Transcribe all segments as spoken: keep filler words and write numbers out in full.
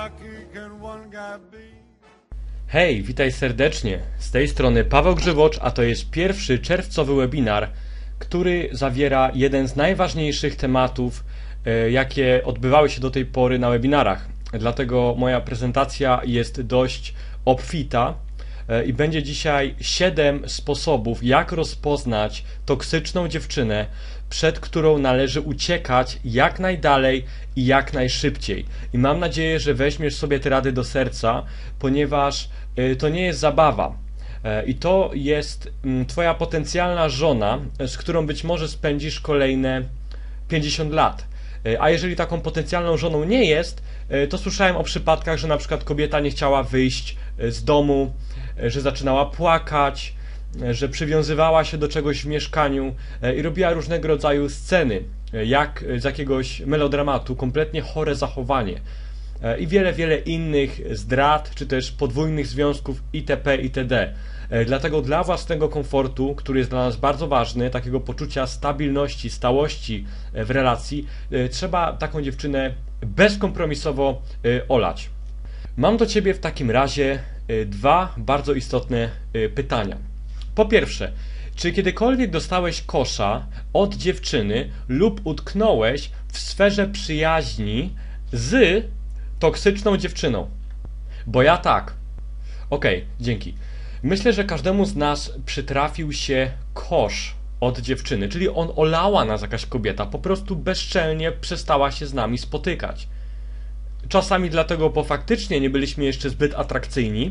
Hej, witaj serdecznie. Z tej strony Paweł Grzywocz, a to jest pierwszy czerwcowy webinar, który zawiera jeden z najważniejszych tematów, jakie odbywały się do tej pory na webinarach. Dlatego moja prezentacja jest dość obfita i będzie dzisiaj siedem sposobów, jak rozpoznać toksyczną dziewczynę, przed którą należy uciekać jak najdalej i jak najszybciej. I mam nadzieję, że weźmiesz sobie te rady do serca, ponieważ to nie jest zabawa. I to jest twoja potencjalna żona, z którą być może spędzisz kolejne pięćdziesiąt lat. A jeżeli taką potencjalną żoną nie jest, to słyszałem o przypadkach, że na przykład kobieta nie chciała wyjść z domu, że zaczynała płakać, że przywiązywała się do czegoś w mieszkaniu i robiła różnego rodzaju sceny, jak z jakiegoś melodramatu, kompletnie chore zachowanie i wiele, wiele innych zdrad, czy też podwójnych związków itp. itd. Dlatego dla własnego komfortu, który jest dla nas bardzo ważny, takiego poczucia stabilności, stałości w relacji, trzeba taką dziewczynę bezkompromisowo olać. Mam do Ciebie w takim razie dwa bardzo istotne pytania. Po pierwsze, czy kiedykolwiek dostałeś kosza od dziewczyny lub utknąłeś w sferze przyjaźni z toksyczną dziewczyną? Bo ja tak. Okej, dzięki. Myślę, że każdemu z nas przytrafił się kosz od dziewczyny, czyli on olała nas jakaś kobieta, po prostu bezczelnie przestała się z nami spotykać. Czasami dlatego, bo faktycznie nie byliśmy jeszcze zbyt atrakcyjni,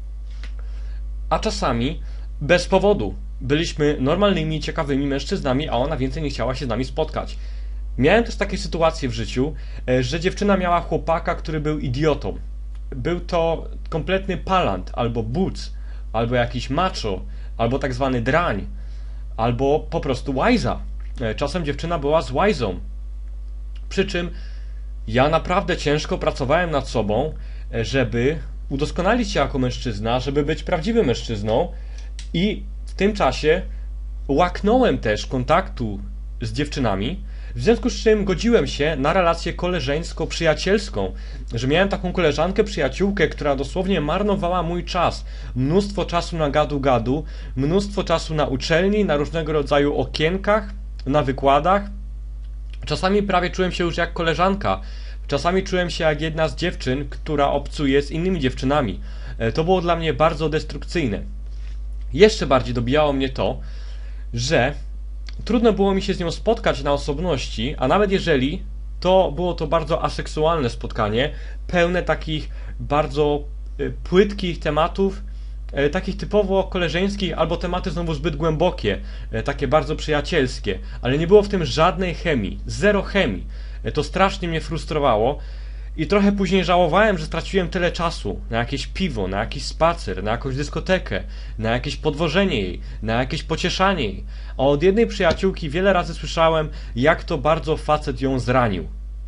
a czasami bez powodu. Byliśmy normalnymi, ciekawymi mężczyznami, a ona więcej nie chciała się z nami spotkać. Miałem też takie sytuacje w życiu, że dziewczyna miała chłopaka, który był idiotą. Był to kompletny palant, albo buc, albo jakiś macho, albo tak zwany drań, albo po prostu łajza. Czasem dziewczyna była z łajzą. Przy czym ja naprawdę ciężko pracowałem nad sobą, żeby udoskonalić się jako mężczyzna, żeby być prawdziwym mężczyzną i w tym czasie łaknąłem też kontaktu z dziewczynami, w związku z czym godziłem się na relację koleżeńsko-przyjacielską, że miałem taką koleżankę, przyjaciółkę, która dosłownie marnowała mój czas. Mnóstwo czasu na gadu-gadu, mnóstwo czasu na uczelni, na różnego rodzaju okienkach, na wykładach. Czasami prawie czułem się już jak koleżanka. Czasami czułem się jak jedna z dziewczyn, która obcuje z innymi dziewczynami. To było dla mnie bardzo destrukcyjne. Jeszcze bardziej dobijało mnie to, że trudno było mi się z nią spotkać na osobności, a nawet jeżeli, to było to bardzo aseksualne spotkanie, pełne takich bardzo płytkich tematów, takich typowo koleżeńskich, albo tematy znowu zbyt głębokie, takie bardzo przyjacielskie, ale nie było w tym żadnej chemii, zero chemii. To strasznie mnie frustrowało i trochę później żałowałem, że straciłem tyle czasu na jakieś piwo, na jakiś spacer, na jakąś dyskotekę, na jakieś podwożenie jej, na jakieś pocieszanie jej. A od jednej przyjaciółki wiele razy słyszałem, jak to bardzo facet ją zranił.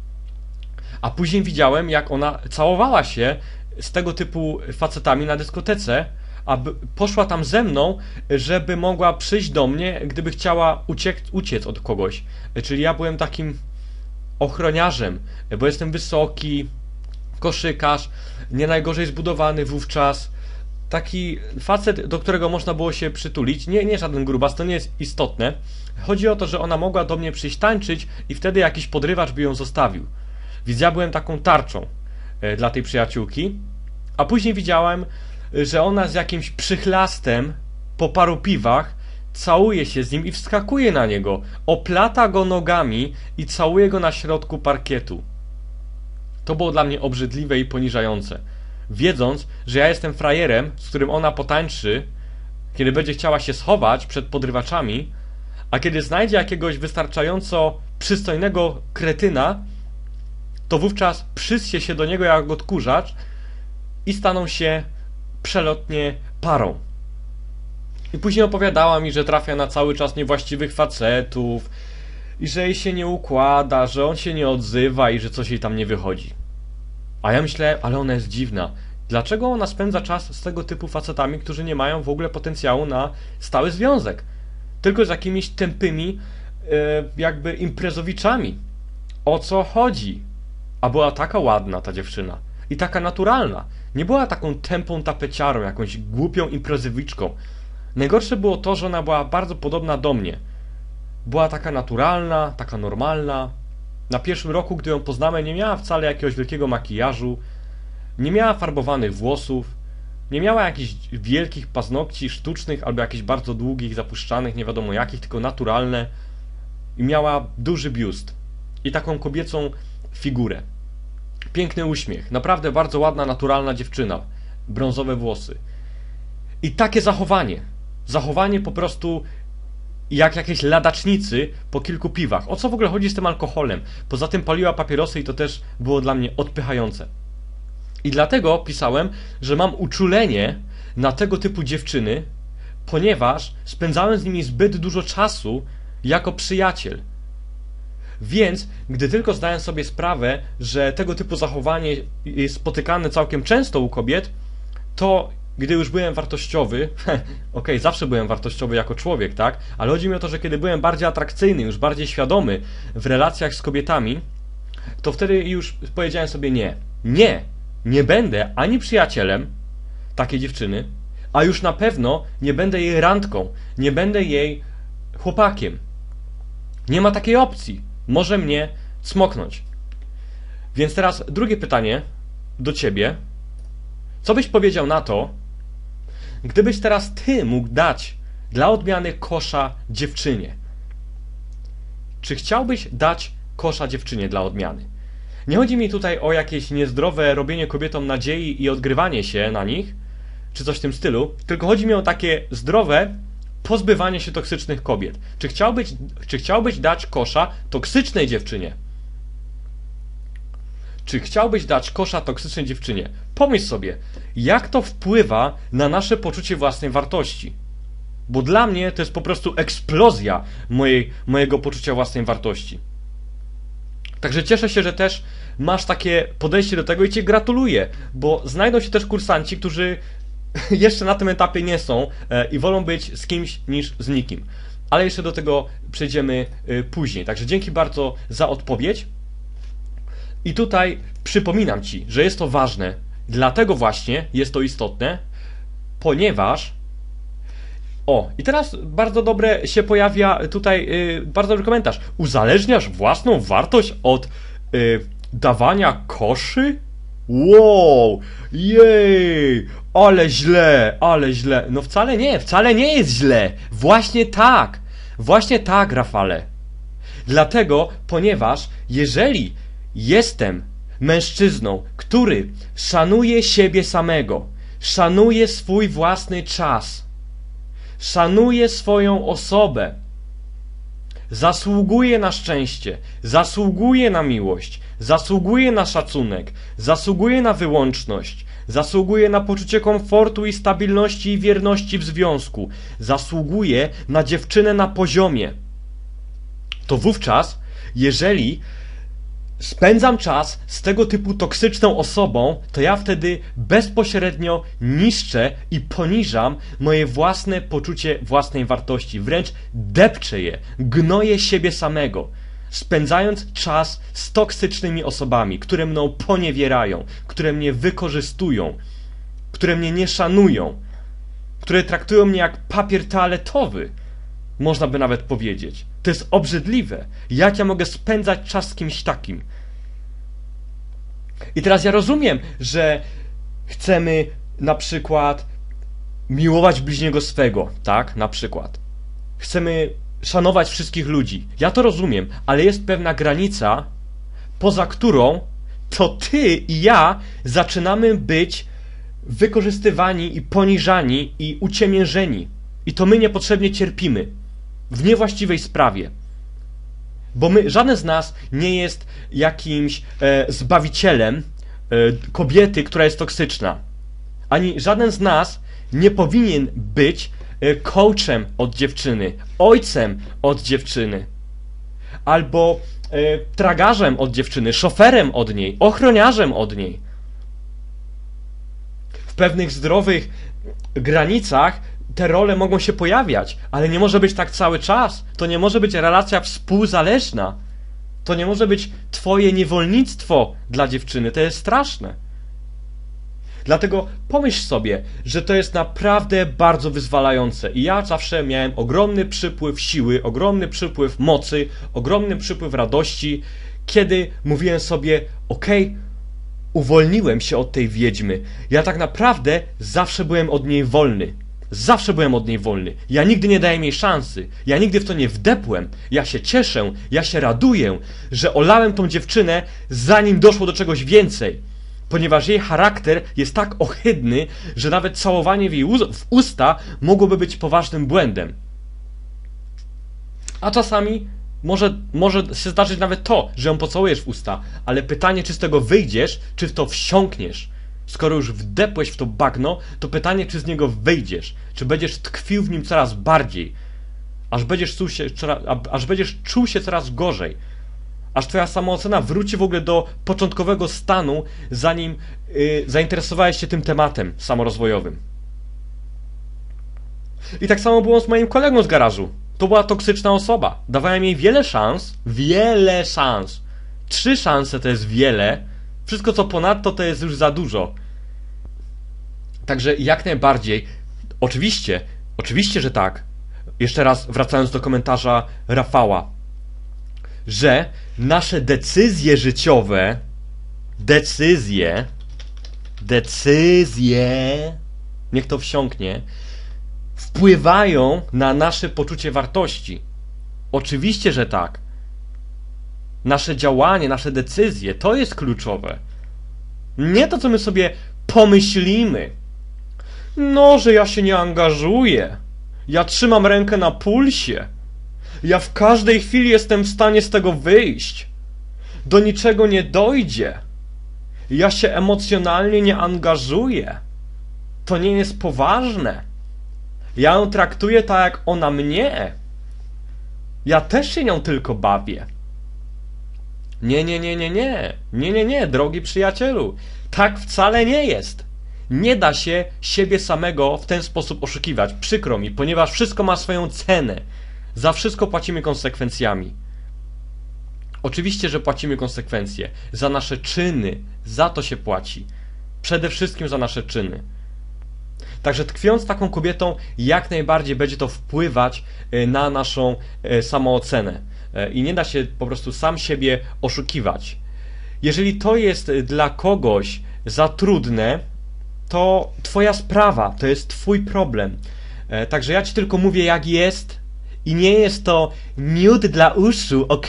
A później widziałem, jak ona całowała się z tego typu facetami na dyskotece, a poszła tam ze mną, żeby mogła przyjść do mnie, gdyby chciała uciec, uciec od kogoś. Czyli ja byłem takim ochroniarzem, bo jestem wysoki, koszykarz, nie najgorzej zbudowany wówczas. Taki facet, do którego można było się przytulić, nie, nie żaden grubas, to nie jest istotne. Chodzi o to, że ona mogła do mnie przyjść tańczyć i wtedy jakiś podrywacz by ją zostawił. Więc ja byłem taką tarczą dla tej przyjaciółki, a później widziałem, że ona z jakimś przychlastem po paru piwach całuje się z nim i wskakuje na niego, oplata go nogami i całuje go na środku parkietu. To było dla mnie obrzydliwe i poniżające. Wiedząc, że ja jestem frajerem, z którym ona potańczy, kiedy będzie chciała się schować przed podrywaczami, a kiedy znajdzie jakiegoś wystarczająco przystojnego kretyna, to wówczas przyssie się do niego jak odkurzacz i staną się przelotnie parą. I później opowiadała mi, że trafia na cały czas niewłaściwych facetów i że jej się nie układa, że on się nie odzywa i że coś jej tam nie wychodzi. A ja myślę, ale ona jest dziwna. Dlaczego ona spędza czas z tego typu facetami, którzy nie mają w ogóle potencjału na stały związek? Tylko z jakimiś tępymi yy, jakby imprezowiczami. O co chodzi? A była taka ładna ta dziewczyna. i taka naturalna. Nie była taką tępą tapeciarą, jakąś głupią imprezowiczką. Najgorsze było to, że ona była bardzo podobna do mnie. Była taka naturalna, taka normalna. Na pierwszym roku, gdy ją poznałem, nie miała wcale jakiegoś wielkiego makijażu, nie miała farbowanych włosów, nie miała jakichś wielkich paznokci sztucznych albo jakichś bardzo długich, zapuszczanych, nie wiadomo jakich, tylko naturalne. I miała duży biust i taką kobiecą figurę. Piękny uśmiech, naprawdę bardzo ładna, naturalna dziewczyna. Brązowe włosy. I takie zachowanie. Zachowanie po prostu jak jakieś ladacznicy po kilku piwach. O co w ogóle chodzi z tym alkoholem? Poza tym paliła papierosy i to też było dla mnie odpychające. I dlatego pisałem, że mam uczulenie na tego typu dziewczyny, ponieważ spędzałem z nimi zbyt dużo czasu jako przyjaciel. Więc, gdy tylko zdałem sobie sprawę, że tego typu zachowanie jest spotykane całkiem często u kobiet, to gdy już byłem wartościowy, okej, okay, zawsze byłem wartościowy jako człowiek, tak? Ale chodzi mi o to, że kiedy byłem bardziej atrakcyjny, już bardziej świadomy w relacjach z kobietami, to wtedy już powiedziałem sobie nie. Nie! Nie będę ani przyjacielem takiej dziewczyny, a już na pewno nie będę jej randką, nie będę jej chłopakiem. Nie ma takiej opcji. Może mnie cmoknąć. Więc teraz drugie pytanie do ciebie. Co byś powiedział na to, gdybyś teraz ty mógł dać dla odmiany kosza dziewczynie? Czy chciałbyś dać kosza dziewczynie dla odmiany? Nie chodzi mi tutaj o jakieś niezdrowe robienie kobietom nadziei i odgrywanie się na nich, czy coś w tym stylu, tylko chodzi mi o takie zdrowe pozbywanie się toksycznych kobiet. Czy chciałbyś, czy chciałbyś dać kosza toksycznej dziewczynie? Czy chciałbyś dać kosza toksycznej dziewczynie? Pomyśl sobie, jak to wpływa na nasze poczucie własnej wartości. Bo dla mnie to jest po prostu eksplozja mojej, mojego poczucia własnej wartości. Także cieszę się, że też masz takie podejście do tego i cię gratuluję, bo znajdą się też kursanci, którzy jeszcze na tym etapie nie są i wolą być z kimś niż z nikim. Ale jeszcze do tego przejdziemy później. Także dzięki bardzo za odpowiedź. I tutaj przypominam ci, że jest to ważne, dlatego właśnie jest to istotne, ponieważ... O, i teraz bardzo dobre się pojawia tutaj, yy, bardzo dobry komentarz. Uzależniasz własną wartość od yy, dawania koszy? Wow, jej, ale źle, ale źle. No wcale nie, wcale nie jest źle. Właśnie tak, właśnie tak, Rafale. Dlatego, ponieważ jeżeli jestem mężczyzną, który szanuje siebie samego, szanuje swój własny czas, szanuje swoją osobę, zasługuje na szczęście, zasługuje na miłość, zasługuje na szacunek, zasługuje na wyłączność, zasługuje na poczucie komfortu i stabilności i wierności w związku, zasługuje na dziewczynę na poziomie, to wówczas, jeżeli spędzam czas z tego typu toksyczną osobą, to ja wtedy bezpośrednio niszczę i poniżam moje własne poczucie własnej wartości. Wręcz depczę je, gnoję siebie samego, spędzając czas z toksycznymi osobami, które mną poniewierają, które mnie wykorzystują, które mnie nie szanują, które traktują mnie jak papier toaletowy, można by nawet powiedzieć. To jest obrzydliwe. Jak ja mogę spędzać czas z kimś takim? I teraz ja rozumiem, że chcemy na przykład miłować bliźniego swego, tak? Na przykład. Chcemy szanować wszystkich ludzi. Ja to rozumiem, ale jest pewna granica, poza którą to ty i ja zaczynamy być wykorzystywani i poniżani i uciemiężeni. I to my niepotrzebnie cierpimy. W niewłaściwej sprawie. Bo my, żaden z nas nie jest jakimś e, zbawicielem e, kobiety, która jest toksyczna. Ani żaden z nas nie powinien być e, coachem od dziewczyny, ojcem od dziewczyny, albo e, tragarzem od dziewczyny, szoferem od niej, ochroniarzem od niej. W pewnych zdrowych granicach te role mogą się pojawiać, ale nie może być tak cały czas. To nie może być relacja współzależna. To nie może być twoje niewolnictwo dla dziewczyny. To jest straszne. Dlatego pomyśl sobie, że to jest naprawdę bardzo wyzwalające. I ja zawsze miałem ogromny przypływ siły, ogromny przypływ mocy, ogromny przypływ radości, kiedy mówiłem sobie, okej, uwolniłem się od tej wiedźmy. Ja tak naprawdę zawsze byłem od niej wolny. Zawsze byłem od niej wolny. Ja nigdy nie dałem jej szansy. Ja nigdy w to nie wdepłem. Ja się cieszę, ja się raduję, że olałem tą dziewczynę, zanim doszło do czegoś więcej. Ponieważ jej charakter jest tak ohydny, że nawet całowanie w jej w usta mogłoby być poważnym błędem. A czasami może, może się zdarzyć nawet to, że ją pocałujesz w usta, ale pytanie, czy z tego wyjdziesz, czy w to wsiąkniesz. Skoro już wdepłeś w to bagno, to pytanie, czy z niego wyjdziesz, czy będziesz tkwił w nim coraz bardziej, aż będziesz czuł się, aż będziesz czuł się coraz gorzej, aż twoja samoocena wróci w ogóle do początkowego stanu, zanim yy, zainteresowałeś się tym tematem samorozwojowym. I tak samo było z moim kolegą z garażu. To była toksyczna osoba. Dawałem jej wiele szans, wiele szans. Trzy szanse to jest wiele. Wszystko co ponadto to jest już za dużo. Także jak najbardziej, oczywiście, oczywiście, że tak. Jeszcze raz wracając do komentarza Rafała, że nasze decyzje życiowe, decyzje, decyzje, niech to wsiąknie, wpływają na nasze poczucie wartości. Oczywiście, że tak. Nasze działanie, nasze decyzje, to jest kluczowe. Nie to, co my sobie pomyślimy. No, że ja się nie angażuję. Ja trzymam rękę na pulsie. Ja w każdej chwili jestem w stanie z tego wyjść. Do niczego nie dojdzie. Ja się emocjonalnie nie angażuję. To nie jest poważne. Ja ją traktuję tak, jak ona mnie. Ja też się nią tylko bawię. Nie, nie, nie, nie, nie. Nie, nie, nie, drogi przyjacielu. Tak wcale nie jest. Nie da się siebie samego w ten sposób oszukiwać. Przykro mi, ponieważ wszystko ma swoją cenę. Za wszystko płacimy konsekwencjami. Oczywiście, że płacimy konsekwencje. Za nasze czyny. Za to się płaci. Przede wszystkim za nasze czyny. Także tkwiąc z taką kobietą, jak najbardziej będzie to wpływać na naszą samoocenę. I nie da się po prostu sam siebie oszukiwać. Jeżeli to jest dla kogoś za trudne, to twoja sprawa, to jest twój problem. Także ja ci tylko mówię, jak jest i nie jest to miód dla uszu, ok?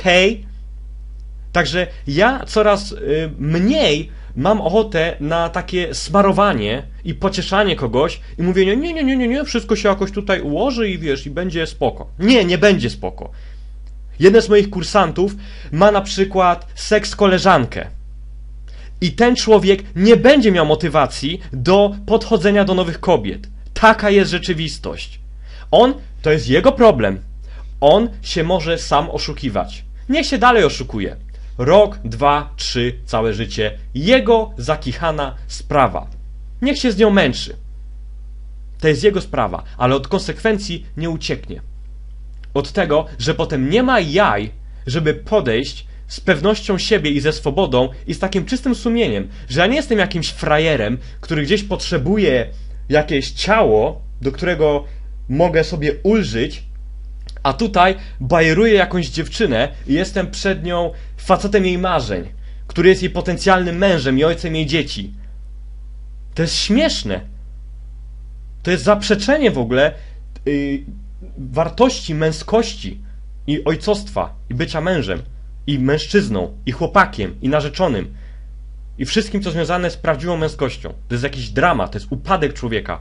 Także ja coraz mniej mam ochotę na takie smarowanie i pocieszanie kogoś i mówienie, nie, nie, nie, nie, nie, wszystko się jakoś tutaj ułoży i wiesz, i będzie spoko. Nie, nie będzie spoko. Jeden z moich kursantów ma na przykład seks koleżankę. I ten człowiek nie będzie miał motywacji do podchodzenia do nowych kobiet. Taka jest rzeczywistość. On, to jest jego problem. On się może sam oszukiwać. Niech się dalej oszukuje. Rok, dwa, trzy, całe życie. Jego zakichana sprawa. Niech się z nią męczy. To jest jego sprawa, ale od konsekwencji nie ucieknie. Od tego, że potem nie ma jaj, żeby podejść z pewnością siebie i ze swobodą i z takim czystym sumieniem, że ja nie jestem jakimś frajerem, który gdzieś potrzebuje jakieś ciało, do którego mogę sobie ulżyć, a tutaj bajeruję jakąś dziewczynę i jestem przed nią facetem jej marzeń, który jest jej potencjalnym mężem i ojcem jej dzieci. To jest śmieszne. To jest zaprzeczenie w ogóle yy, wartości męskości i ojcostwa, i bycia mężem, i mężczyzną, i chłopakiem, i narzeczonym, i wszystkim, co związane z prawdziwą męskością. To jest jakiś dramat, to jest upadek człowieka.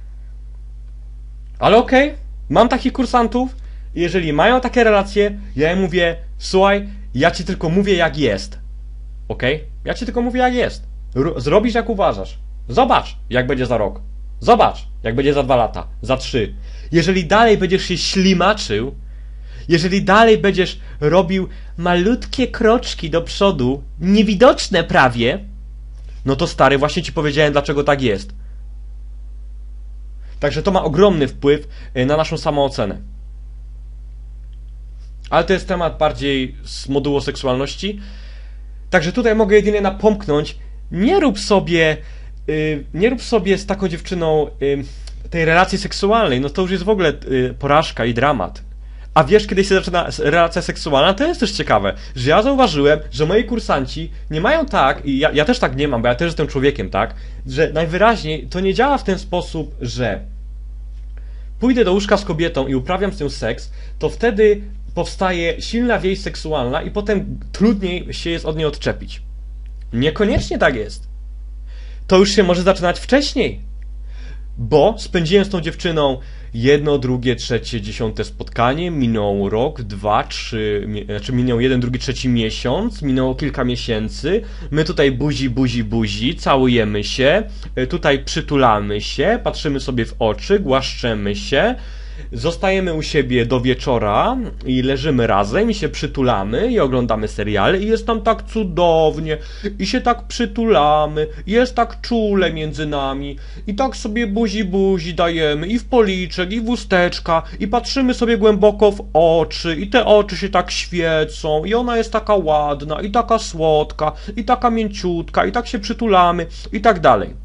Ale okej, okay, mam takich kursantów, i jeżeli mają takie relacje, ja im mówię, słuchaj, ja ci tylko mówię, jak jest. Okej? Okay? Ja ci tylko mówię, jak jest. R- zrobisz, jak uważasz. Zobacz, jak będzie za rok. Zobacz, jak będzie za dwa lata, za trzy. Jeżeli dalej będziesz się ślimaczył, jeżeli dalej będziesz robił malutkie kroczki do przodu, niewidoczne prawie, no to stary, właśnie ci powiedziałem, dlaczego tak jest. Także to ma ogromny wpływ na naszą samoocenę. Ale to jest temat bardziej z modułu seksualności. Także tutaj mogę jedynie napomknąć, nie rób sobie yy, nie rób sobie z taką dziewczyną yy, tej relacji seksualnej, no to już jest w ogóle yy, porażka i dramat. A wiesz, kiedy się zaczyna relacja seksualna, to jest też ciekawe, że ja zauważyłem, że moi kursanci nie mają tak, i ja, ja też tak nie mam, bo ja też jestem człowiekiem, tak, że najwyraźniej to nie działa w ten sposób, że pójdę do łóżka z kobietą i uprawiam z nią seks, to wtedy powstaje silna więź seksualna i potem trudniej się jest od niej odczepić. Niekoniecznie tak jest. To już się może zaczynać wcześniej. Bo spędziłem z tą dziewczyną jedno, drugie, trzecie, dziesiąte spotkanie, minął rok, dwa, trzy, znaczy minął jeden, drugi, trzeci miesiąc, minęło kilka miesięcy, my tutaj buzi, buzi, buzi, całujemy się, tutaj przytulamy się, patrzymy sobie w oczy, głaszczemy się, zostajemy u siebie do wieczora i leżymy razem i się przytulamy i oglądamy seriale i jest nam tak cudownie i się tak przytulamy i jest tak czule między nami i tak sobie buzi buzi dajemy i w policzek i w usteczka i patrzymy sobie głęboko w oczy i te oczy się tak świecą i ona jest taka ładna i taka słodka i taka mięciutka i tak się przytulamy i tak dalej.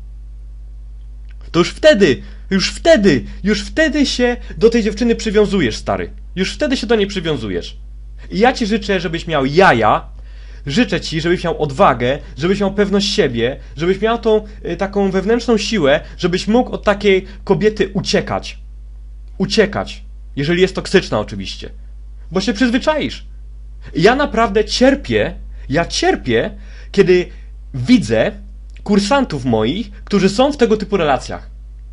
To już wtedy, już wtedy, już wtedy się do tej dziewczyny przywiązujesz, stary. Już wtedy się do niej przywiązujesz. I ja ci życzę, żebyś miał jaja, życzę ci, żebyś miał odwagę, żebyś miał pewność siebie, żebyś miał tą y, taką wewnętrzną siłę, żebyś mógł od takiej kobiety uciekać. Uciekać. Jeżeli jest toksyczna oczywiście. Bo się przyzwyczaisz. Ja naprawdę cierpię, ja cierpię, kiedy widzę kursantów moich, którzy są w tego typu relacjach.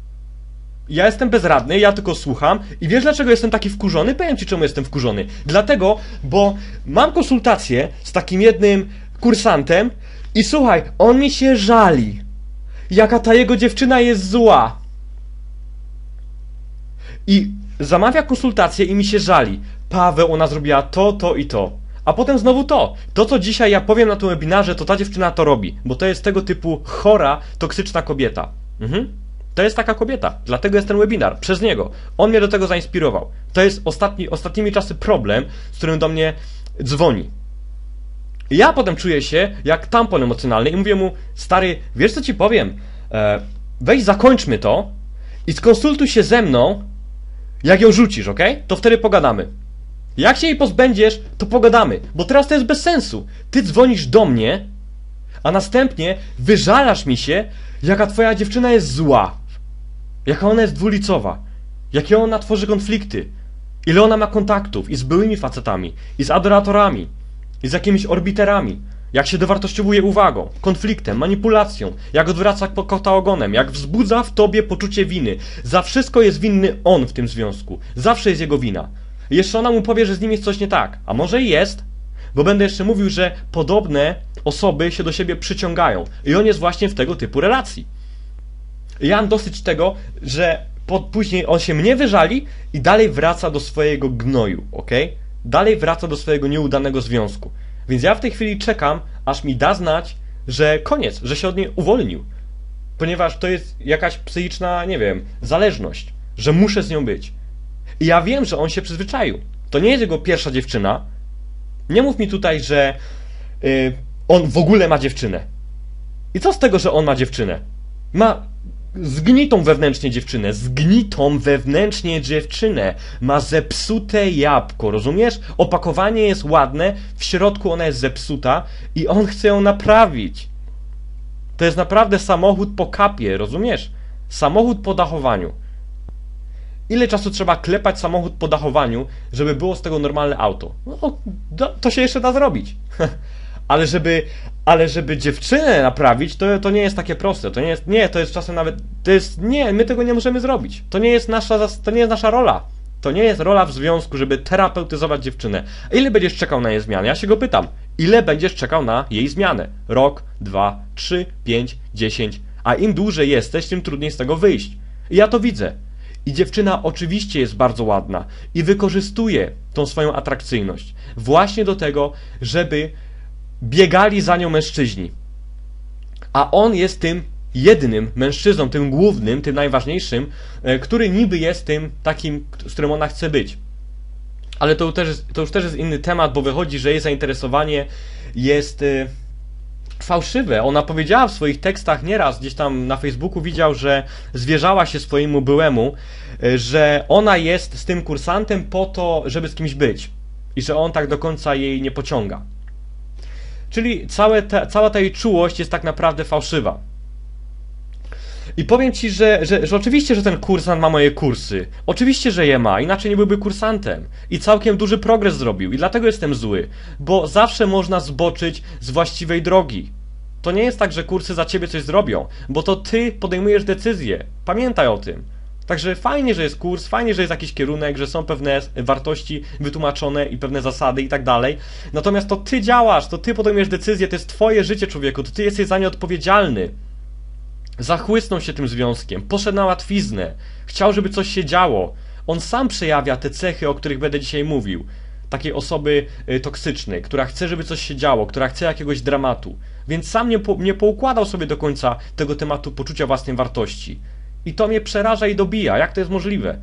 Ja jestem bezradny, ja tylko słucham i wiesz dlaczego jestem taki wkurzony? Powiem ci czemu jestem wkurzony. Dlatego, bo mam konsultację z takim jednym kursantem i słuchaj, on mi się żali, jaka ta jego dziewczyna jest zła. I zamawia konsultację i mi się żali. Paweł, ona zrobiła to, to i to. A potem znowu to. To, co dzisiaj ja powiem na tym webinarze, to ta dziewczyna to robi. Bo to jest tego typu chora, toksyczna kobieta. Mhm. To jest taka kobieta. Dlatego jest ten webinar. Przez niego. On mnie do tego zainspirował. To jest ostatni, ostatnimi czasy problem, z którym do mnie dzwoni. I ja potem czuję się jak tampon emocjonalny i mówię mu, stary, wiesz co ci powiem? E, weź zakończmy to i skonsultuj się ze mną, jak ją rzucisz, ok? To wtedy pogadamy. Jak się jej pozbędziesz, to pogadamy, bo teraz to jest bez sensu. Ty dzwonisz do mnie, a następnie wyżalasz mi się, jaka twoja dziewczyna jest zła, jaka ona jest dwulicowa, jakie ona tworzy konflikty, ile ona ma kontaktów i z byłymi facetami, i z adoratorami, i z jakimiś orbiterami, jak się dowartościowuje uwagą, konfliktem, manipulacją, jak odwraca kota ogonem, jak wzbudza w tobie poczucie winy. Za wszystko jest winny on w tym związku, zawsze jest jego wina. Jeszcze ona mu powie, że z nim jest coś nie tak. A może i jest, bo będę jeszcze mówił, że podobne osoby się do siebie przyciągają. I on jest właśnie w tego typu relacji. I ja mam dosyć tego, że po, później on się mnie wyżali i dalej wraca do swojego gnoju, ok? Dalej wraca do swojego nieudanego związku. Więc ja w tej chwili czekam, aż mi da znać, że koniec, że się od niej uwolnił. Ponieważ to jest jakaś psychiczna, nie wiem, zależność, że muszę z nią być. I ja wiem, że on się przyzwyczaił. To nie jest jego pierwsza dziewczyna. Nie mów mi tutaj, że yy, on w ogóle ma dziewczynę. I co z tego, że on ma dziewczynę? Ma zgnitą wewnętrznie dziewczynę. Zgnitą wewnętrznie dziewczynę. Ma zepsute jabłko, rozumiesz? Opakowanie jest ładne, w środku ona jest zepsuta i on chce ją naprawić. To jest naprawdę samochód po kapie, rozumiesz? Samochód po dachowaniu. Ile czasu trzeba klepać samochód po dachowaniu, żeby było z tego normalne auto? No, to się jeszcze da zrobić. Ale żeby, ale żeby dziewczynę naprawić, to, to nie jest takie proste. To nie jest, nie, to jest czasem nawet, to jest, nie, my tego nie możemy zrobić. To nie jest nasza, to nie jest nasza rola. To nie jest rola w związku, żeby terapeutyzować dziewczynę. A ile będziesz czekał na jej zmianę? Ja się go pytam. Ile będziesz czekał na jej zmianę? Rok, dwa, trzy, pięć, dziesięć. A im dłużej jesteś, tym trudniej z tego wyjść. I ja to widzę. I dziewczyna oczywiście jest bardzo ładna i wykorzystuje tą swoją atrakcyjność właśnie do tego, żeby biegali za nią mężczyźni. A on jest tym jednym mężczyzną, tym głównym, tym najważniejszym, który niby jest tym takim, z którym ona chce być. Ale to, też jest, to już też jest inny temat, bo wychodzi, że jej zainteresowanie jest fałszywe. Ona powiedziała w swoich tekstach nieraz, gdzieś tam na Facebooku widział, że zwierzała się swojemu byłemu, że ona jest z tym kursantem po to, żeby z kimś być i że on tak do końca jej nie pociąga. Czyli całe te, cała ta jej czułość jest tak naprawdę fałszywa. I powiem ci, że, że, że oczywiście, że ten kursant ma moje kursy. Oczywiście, że je ma, inaczej nie byłby kursantem. I całkiem duży progres zrobił. I dlatego jestem zły. Bo zawsze można zboczyć z właściwej drogi. To nie jest tak, że kursy za ciebie coś zrobią, bo to ty podejmujesz decyzje. Pamiętaj o tym. Także fajnie, że jest kurs, fajnie, że jest jakiś kierunek, że są pewne wartości wytłumaczone i pewne zasady i tak dalej. Natomiast to ty działasz, to ty podejmujesz decyzje, to jest twoje życie, człowieku, to ty jesteś za nie odpowiedzialny. Zachłysnął się tym związkiem, poszedł na łatwiznę, chciał, żeby coś się działo. On sam przejawia te cechy, o których będę dzisiaj mówił. Takiej osoby y, toksycznej, która chce, żeby coś się działo, która chce jakiegoś dramatu. Więc sam nie, po, nie poukładał sobie do końca tego tematu poczucia własnej wartości. I to mnie przeraża i dobija. Jak to jest możliwe?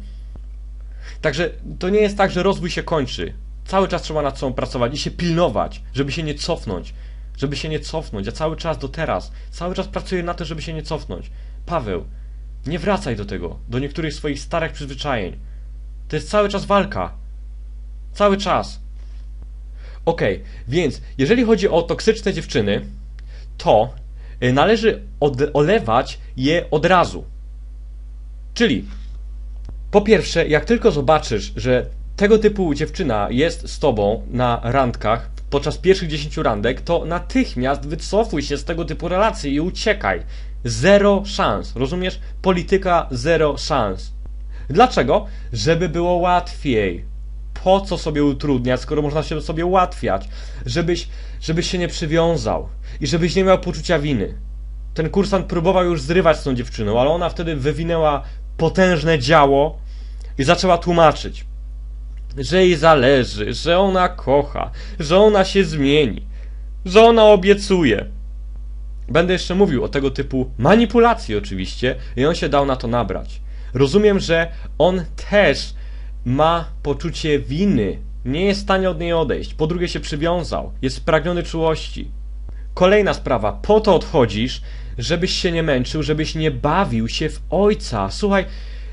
Także to nie jest tak, że rozwój się kończy. Cały czas trzeba nad sobą pracować i się pilnować, żeby się nie cofnąć. Żeby się nie cofnąć. Ja cały czas do teraz, cały czas pracuję na to, żeby się nie cofnąć. Paweł, nie wracaj do tego, do niektórych swoich starych przyzwyczajeń. To jest cały czas walka. Cały czas. Okej, okay, więc jeżeli chodzi o toksyczne dziewczyny, to należy od, olewać je od razu. Czyli, po pierwsze, jak tylko zobaczysz, że tego typu dziewczyna jest z tobą na randkach, podczas pierwszych dziesięciu randek, to natychmiast wycofuj się z tego typu relacji i uciekaj. Zero szans, rozumiesz? Polityka zero szans. Dlaczego? Żeby było łatwiej. Po co sobie utrudniać, skoro można się sobie ułatwiać? Żebyś, żebyś się nie przywiązał i żebyś nie miał poczucia winy. Ten kursant próbował już zrywać z tą dziewczyną, ale ona wtedy wywinęła potężne działo i zaczęła tłumaczyć, że jej zależy, że ona kocha, że ona się zmieni, że ona obiecuje. Będę jeszcze mówił o tego typu manipulacji oczywiście i on się dał na to nabrać. Rozumiem, że on też ma poczucie winy, nie jest w stanie od niej odejść, po drugie się przywiązał, jest spragniony czułości. Kolejna sprawa, po to odchodzisz, żebyś się nie męczył, żebyś nie bawił się w ojca. Słuchaj,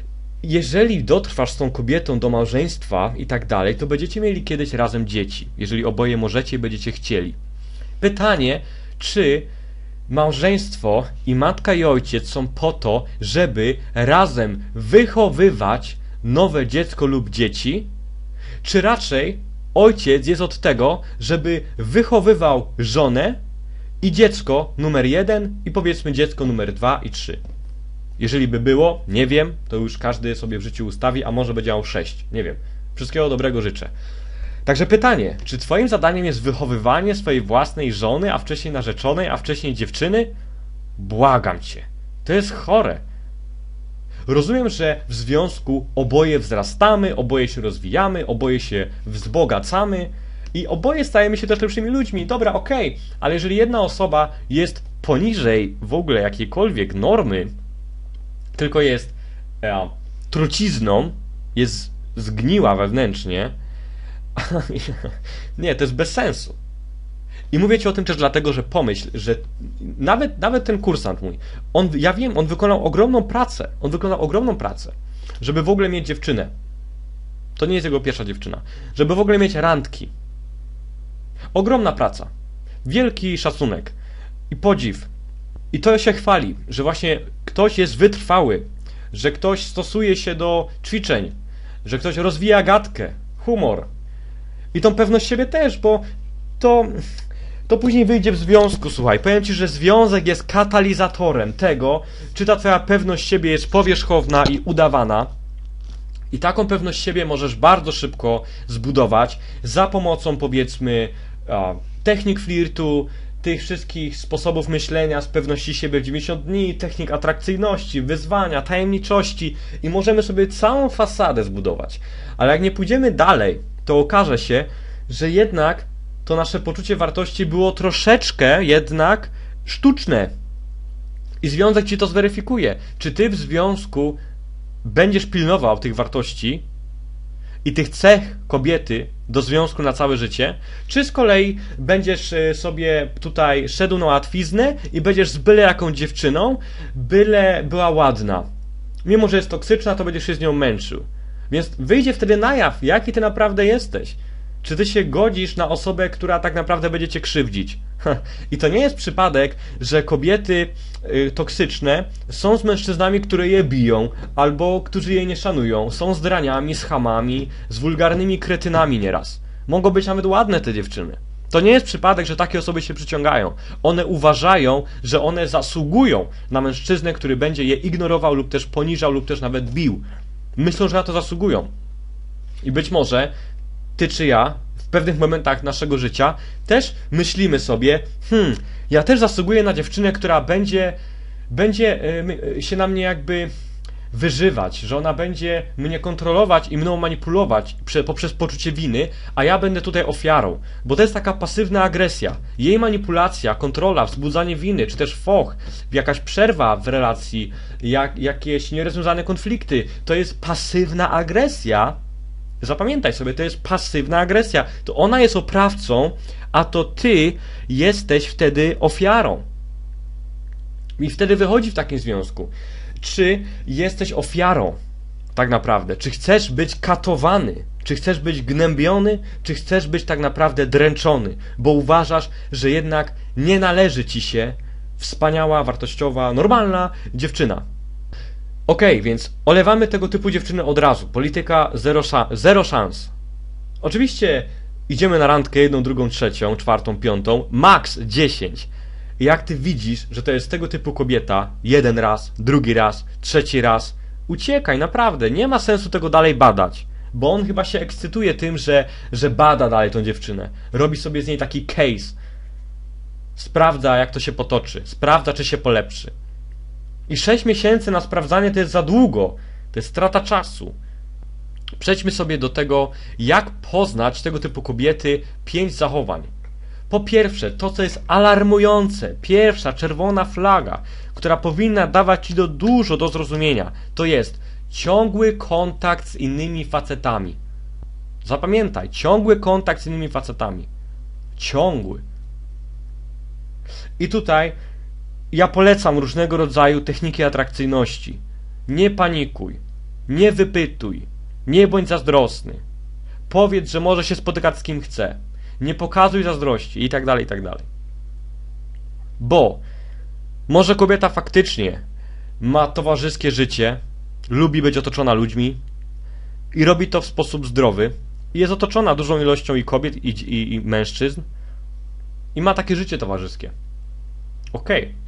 jeżeli dotrwasz z tą kobietą do małżeństwa i tak dalej, to będziecie mieli kiedyś razem dzieci, jeżeli oboje możecie i będziecie chcieli. Pytanie, czy małżeństwo i matka i ojciec są po to, żeby razem wychowywać nowe dziecko lub dzieci, czy raczej ojciec jest od tego, żeby wychowywał żonę i dziecko numer jeden i powiedzmy dziecko numer dwa i trzy. Jeżeli by było, nie wiem, to już każdy sobie w życiu ustawi, a może będzie miał sześć, nie wiem. Wszystkiego dobrego życzę. Także pytanie, czy twoim zadaniem jest wychowywanie swojej własnej żony, a wcześniej narzeczonej, a wcześniej dziewczyny? Błagam cię, to jest chore. Rozumiem, że w związku oboje wzrastamy, oboje się rozwijamy, oboje się wzbogacamy i oboje stajemy się też lepszymi ludźmi. Dobra, okej, okay, ale jeżeli jedna osoba jest poniżej w ogóle jakiejkolwiek normy, tylko jest e, trucizną, jest zgniła wewnętrznie, nie, to jest bez sensu. I mówię ci o tym też dlatego, że pomyśl, że nawet, nawet ten kursant mój, on, ja wiem, on wykonał ogromną pracę, on wykonał ogromną pracę, żeby w ogóle mieć dziewczynę. To nie jest jego pierwsza dziewczyna. Żeby w ogóle mieć randki. Ogromna praca. Wielki szacunek i podziw. I to się chwali, że właśnie ktoś jest wytrwały, że ktoś stosuje się do ćwiczeń, że ktoś rozwija gadkę, humor. I tą pewność siebie też, bo to, to później wyjdzie w związku, słuchaj. Powiem ci, że związek jest katalizatorem tego, czy ta twoja pewność siebie jest powierzchowna i udawana. I taką pewność siebie możesz bardzo szybko zbudować za pomocą, powiedzmy, technik flirtu, tych wszystkich sposobów myślenia z pewności siebie w dziewięćdziesiąt dni, technik atrakcyjności, wyzwania, tajemniczości i możemy sobie całą fasadę zbudować. Ale jak nie pójdziemy dalej, to okaże się, że jednak to nasze poczucie wartości było troszeczkę jednak sztuczne. I związek ci to zweryfikuje. Czy ty w związku będziesz pilnował tych wartości i tych cech kobiety do związku na całe życie, czy z kolei będziesz sobie tutaj szedł na łatwiznę i będziesz z byle jaką dziewczyną, byle była ładna. Mimo że jest toksyczna, to będziesz się z nią męczył. Więc wyjdzie wtedy na jaw, jaki ty naprawdę jesteś. Czy ty się godzisz na osobę, która tak naprawdę będzie cię krzywdzić? I to nie jest przypadek, że kobiety y, toksyczne są z mężczyznami, które je biją, albo którzy je nie szanują. Są z draniami, z chamami, z wulgarnymi kretynami nieraz. Mogą być nawet ładne te dziewczyny. To nie jest przypadek, że takie osoby się przyciągają. One uważają, że one zasługują na mężczyznę, który będzie je ignorował lub też poniżał lub też nawet bił. Myślą, że na to zasługują. I być może ty czy ja w pewnych momentach naszego życia też myślimy sobie, hmm, ja też zasługuję na dziewczynę, która będzie, będzie y, się na mnie jakby wyżywać, że ona będzie mnie kontrolować i mną manipulować poprzez poczucie winy, a ja będę tutaj ofiarą, bo to jest taka pasywna agresja. Jej manipulacja, kontrola, wzbudzanie winy, czy też foch, jakaś przerwa w relacji, jak, jakieś nierozwiązane konflikty, to jest pasywna agresja. Zapamiętaj sobie, to jest pasywna agresja. To ona jest oprawcą, a to ty jesteś wtedy ofiarą. I wtedy wychodzi w takim związku. Czy jesteś ofiarą tak naprawdę? Czy chcesz być katowany? Czy chcesz być gnębiony? Czy chcesz być tak naprawdę dręczony? Bo uważasz, że jednak nie należy ci się wspaniała, wartościowa, normalna dziewczyna. Okej, okay, więc olewamy tego typu dziewczyny od razu. Polityka zero, zero szans. Oczywiście idziemy na randkę jedną, drugą, trzecią, czwartą, piątą, max dziesięć. I jak ty widzisz, że to jest tego typu kobieta, jeden raz, drugi raz, trzeci raz, uciekaj, naprawdę, nie ma sensu tego dalej badać. Bo on chyba się ekscytuje tym, że, że bada dalej tą dziewczynę. Robi sobie z niej taki case. Sprawdza, jak to się potoczy. Sprawdza, czy się polepszy. I sześć miesięcy na sprawdzanie to jest za długo. To jest strata czasu. Przejdźmy sobie do tego, jak poznać tego typu kobiety pięć zachowań. Po pierwsze, to co jest alarmujące, pierwsza czerwona flaga, która powinna dawać ci do dużo do zrozumienia, to jest ciągły kontakt z innymi facetami. Zapamiętaj, ciągły kontakt z innymi facetami. Ciągły. I tutaj ja polecam różnego rodzaju techniki atrakcyjności. Nie panikuj, nie wypytuj, nie bądź zazdrosny. Powiedz, że może się spotykać z kim chce. Nie pokazuj zazdrości i tak dalej, i tak dalej. Bo może kobieta faktycznie ma towarzyskie życie, lubi być otoczona ludźmi i robi to w sposób zdrowy i jest otoczona dużą ilością i kobiet, i, i, i mężczyzn i ma takie życie towarzyskie. Okej. Okay.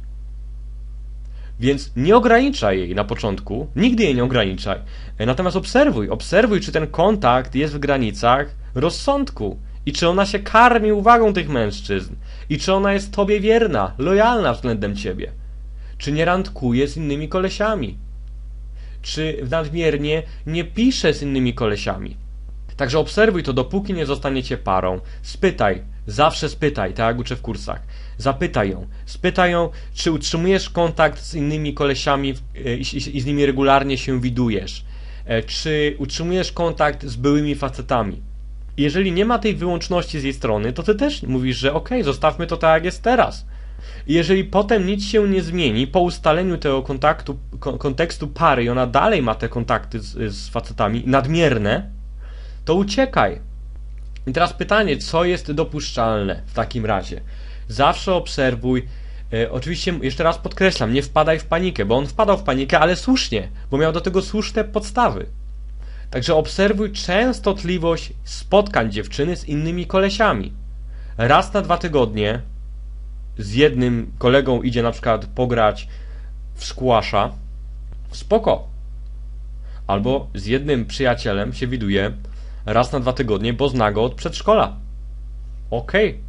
Więc nie ograniczaj jej na początku, nigdy jej nie ograniczaj. Natomiast obserwuj, obserwuj, czy ten kontakt jest w granicach rozsądku i czy ona się karmi uwagą tych mężczyzn i czy ona jest tobie wierna, lojalna względem ciebie. Czy nie randkuje z innymi kolesiami. Czy nadmiernie nie pisze z innymi kolesiami. Także obserwuj to, dopóki nie zostaniecie parą. Spytaj, zawsze spytaj, tak jak uczę w kursach. Zapytaj ją, spytaj ją, czy utrzymujesz kontakt z innymi kolesiami i z nimi regularnie się widujesz. Czy utrzymujesz kontakt z byłymi facetami. Jeżeli nie ma tej wyłączności z jej strony, to ty też mówisz, że okej, okay, zostawmy to tak jak jest teraz. I jeżeli potem nic się nie zmieni, po ustaleniu tego kontaktu, kontekstu pary i ona dalej ma te kontakty z, z facetami nadmierne, to uciekaj. I teraz pytanie, co jest dopuszczalne w takim razie? Zawsze obserwuj, e, oczywiście jeszcze raz podkreślam, nie wpadaj w panikę, bo on wpadał w panikę, ale słusznie, bo miał do tego słuszne podstawy. Także obserwuj częstotliwość spotkań dziewczyny z innymi kolesiami. Raz na dwa tygodnie z jednym kolegą idzie na przykład pograć w squasha, spoko. Albo z jednym przyjacielem się widuje raz na dwa tygodnie, bo zna go od przedszkola. Okej. Okay.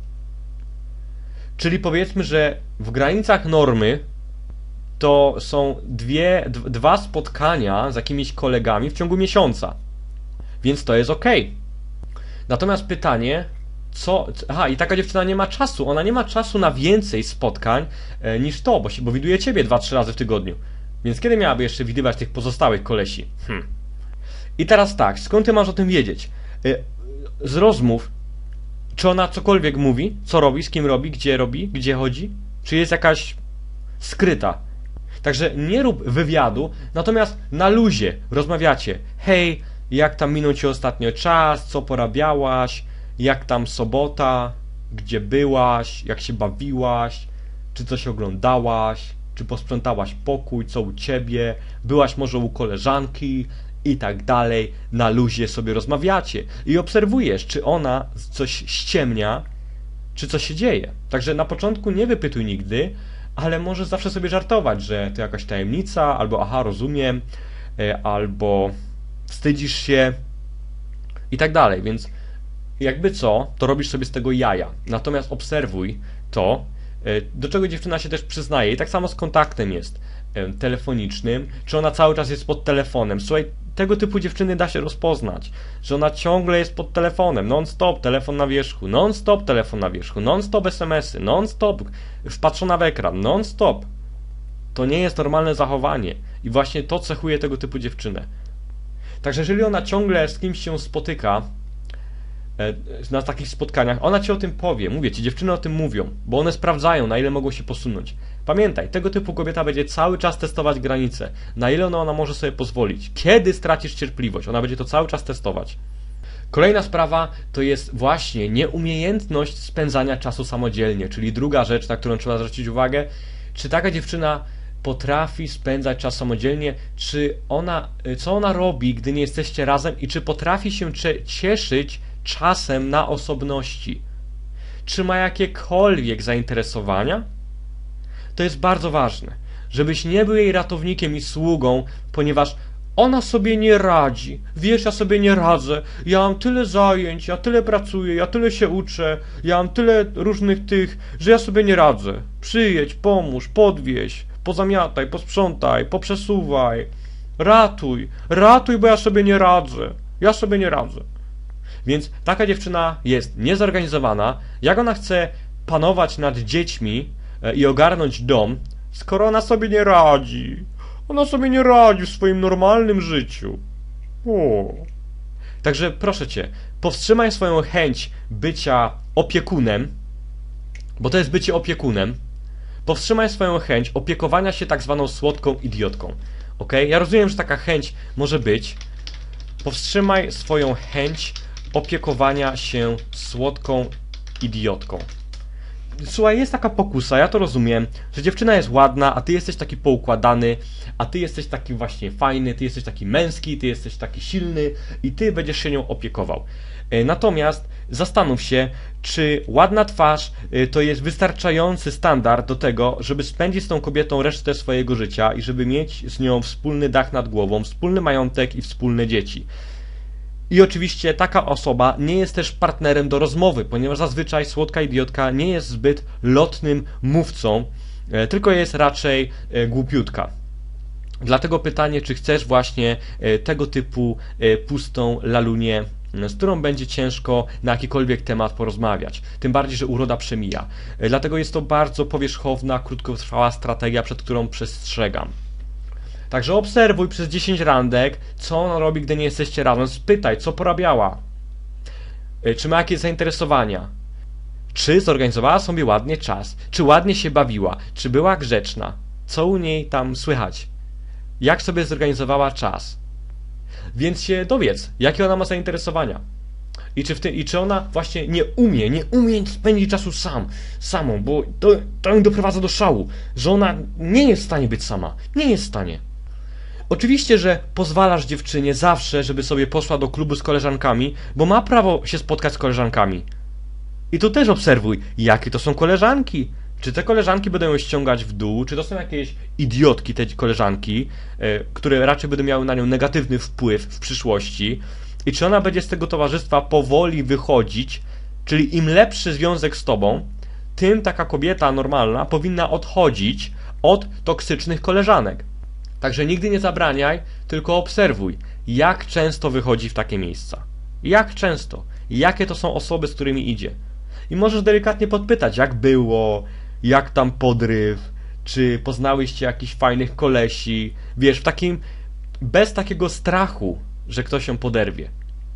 Czyli powiedzmy, że w granicach normy to są dwie, d- dwa spotkania z jakimiś kolegami w ciągu miesiąca. Więc to jest ok. Natomiast pytanie, co... Aha, i taka dziewczyna nie ma czasu. Ona nie ma czasu na więcej spotkań e, niż to, bo, się, bo widuje ciebie dwa trzy razy w tygodniu. Więc kiedy miałaby jeszcze widywać tych pozostałych kolesi? Hmm. I teraz tak, skąd ty masz o tym wiedzieć? Z rozmów, czy ona cokolwiek mówi, co robi, z kim robi, gdzie robi, gdzie chodzi? Czy jest jakaś skryta? Także nie rób wywiadu, natomiast na luzie rozmawiacie. Hej, jak tam minął ci ostatnio czas, co porabiałaś, jak tam sobota, gdzie byłaś, jak się bawiłaś, czy coś oglądałaś, czy posprzątałaś pokój, co u ciebie, byłaś może u koleżanki i tak dalej. Na luzie sobie rozmawiacie i obserwujesz, czy ona coś ściemnia, czy coś się dzieje. Także na początku nie wypytuj nigdy, ale możesz zawsze sobie żartować, że to jakaś tajemnica, albo aha, rozumiem, albo wstydzisz się i tak dalej, więc jakby co, to robisz sobie z tego jaja. Natomiast obserwuj to, do czego dziewczyna się też przyznaje. I tak samo z kontaktem jest telefonicznym, czy ona cały czas jest pod telefonem. Słuchaj, tego typu dziewczyny da się rozpoznać, że ona ciągle jest pod telefonem, non-stop telefon na wierzchu, non-stop telefon na wierzchu, non-stop es em esy, non-stop wpatrzona w ekran, non-stop. To nie jest normalne zachowanie i właśnie to cechuje tego typu dziewczynę. Także jeżeli ona ciągle z kimś się spotyka na takich spotkaniach, ona ci o tym powie. Mówię ci, dziewczyny o tym mówią, bo one sprawdzają, na ile mogą się posunąć. Pamiętaj, tego typu kobieta będzie cały czas testować granice, na ile ona, ona może sobie pozwolić. Kiedy stracisz cierpliwość, ona będzie to cały czas testować. Kolejna sprawa to jest właśnie nieumiejętność spędzania czasu samodzielnie, czyli druga rzecz, na którą trzeba zwrócić uwagę, czy taka dziewczyna potrafi spędzać czas samodzielnie, czy ona, co ona robi, gdy nie jesteście razem i czy potrafi się cieszyć czasem na osobności. Czy ma jakiekolwiek zainteresowania? To jest bardzo ważne, żebyś nie był jej ratownikiem i sługą, ponieważ ona sobie nie radzi. Wiesz, ja sobie nie radzę. Ja mam tyle zajęć, ja tyle pracuję, ja tyle się uczę, ja mam tyle różnych tych, że ja sobie nie radzę. Przyjedź, pomóż, podwieź, pozamiataj, posprzątaj, poprzesuwaj. Ratuj, ratuj, bo ja sobie nie radzę. Ja sobie nie radzę. Więc taka dziewczyna jest niezorganizowana. Jak ona chce panować nad dziećmi i ogarnąć dom, skoro ona sobie nie radzi? Ona sobie nie radzi w swoim normalnym życiu. O. Także proszę cię, powstrzymaj swoją chęć bycia opiekunem, bo to jest bycie opiekunem. Powstrzymaj swoją chęć opiekowania się tak zwaną słodką idiotką. Ok? Ja rozumiem, że taka chęć może być. Powstrzymaj swoją chęć opiekowania się słodką idiotką. Słuchaj, jest taka pokusa, ja to rozumiem, że dziewczyna jest ładna, a ty jesteś taki poukładany, a ty jesteś taki właśnie fajny, ty jesteś taki męski, ty jesteś taki silny i ty będziesz się nią opiekował. Natomiast zastanów się, czy ładna twarz to jest wystarczający standard do tego, żeby spędzić z tą kobietą resztę swojego życia i żeby mieć z nią wspólny dach nad głową, wspólny majątek i wspólne dzieci. I oczywiście taka osoba nie jest też partnerem do rozmowy, ponieważ zazwyczaj słodka idiotka nie jest zbyt lotnym mówcą, tylko jest raczej głupiutka. Dlatego pytanie, czy chcesz właśnie tego typu pustą lalunię, z którą będzie ciężko na jakikolwiek temat porozmawiać. Tym bardziej, że uroda przemija. Dlatego jest to bardzo powierzchowna, krótkotrwała strategia, przed którą przestrzegam. Także obserwuj przez dziesięć randek, co ona robi, gdy nie jesteście razem. Spytaj, co porabiała. Czy ma jakieś zainteresowania. Czy zorganizowała sobie ładnie czas. Czy ładnie się bawiła. Czy była grzeczna. Co u niej tam słychać. Jak sobie zorganizowała czas. Więc się dowiedz, jakie ona ma zainteresowania. I czy, w tym, I czy ona właśnie nie umie, nie umie spędzić czasu sam, samą, bo to, to ją doprowadza do szału, że ona nie jest w stanie być sama. Nie jest w stanie. Oczywiście, że pozwalasz dziewczynie zawsze, żeby sobie poszła do klubu z koleżankami, bo ma prawo się spotkać z koleżankami. I tu też obserwuj, jakie to są koleżanki. Czy te koleżanki będą ją ściągać w dół, czy to są jakieś idiotki, te koleżanki, yy, które raczej będą miały na nią negatywny wpływ w przyszłości. I czy ona będzie z tego towarzystwa powoli wychodzić, czyli im lepszy związek z tobą, tym taka kobieta normalna powinna odchodzić od toksycznych koleżanek. Także nigdy nie zabraniaj, tylko obserwuj, jak często wychodzi w takie miejsca. Jak często, jakie to są osoby, z którymi idzie. I możesz delikatnie podpytać, jak było, jak tam podryw, czy poznałyście jakichś fajnych kolesi, wiesz, w takim, bez takiego strachu, że ktoś ją poderwie.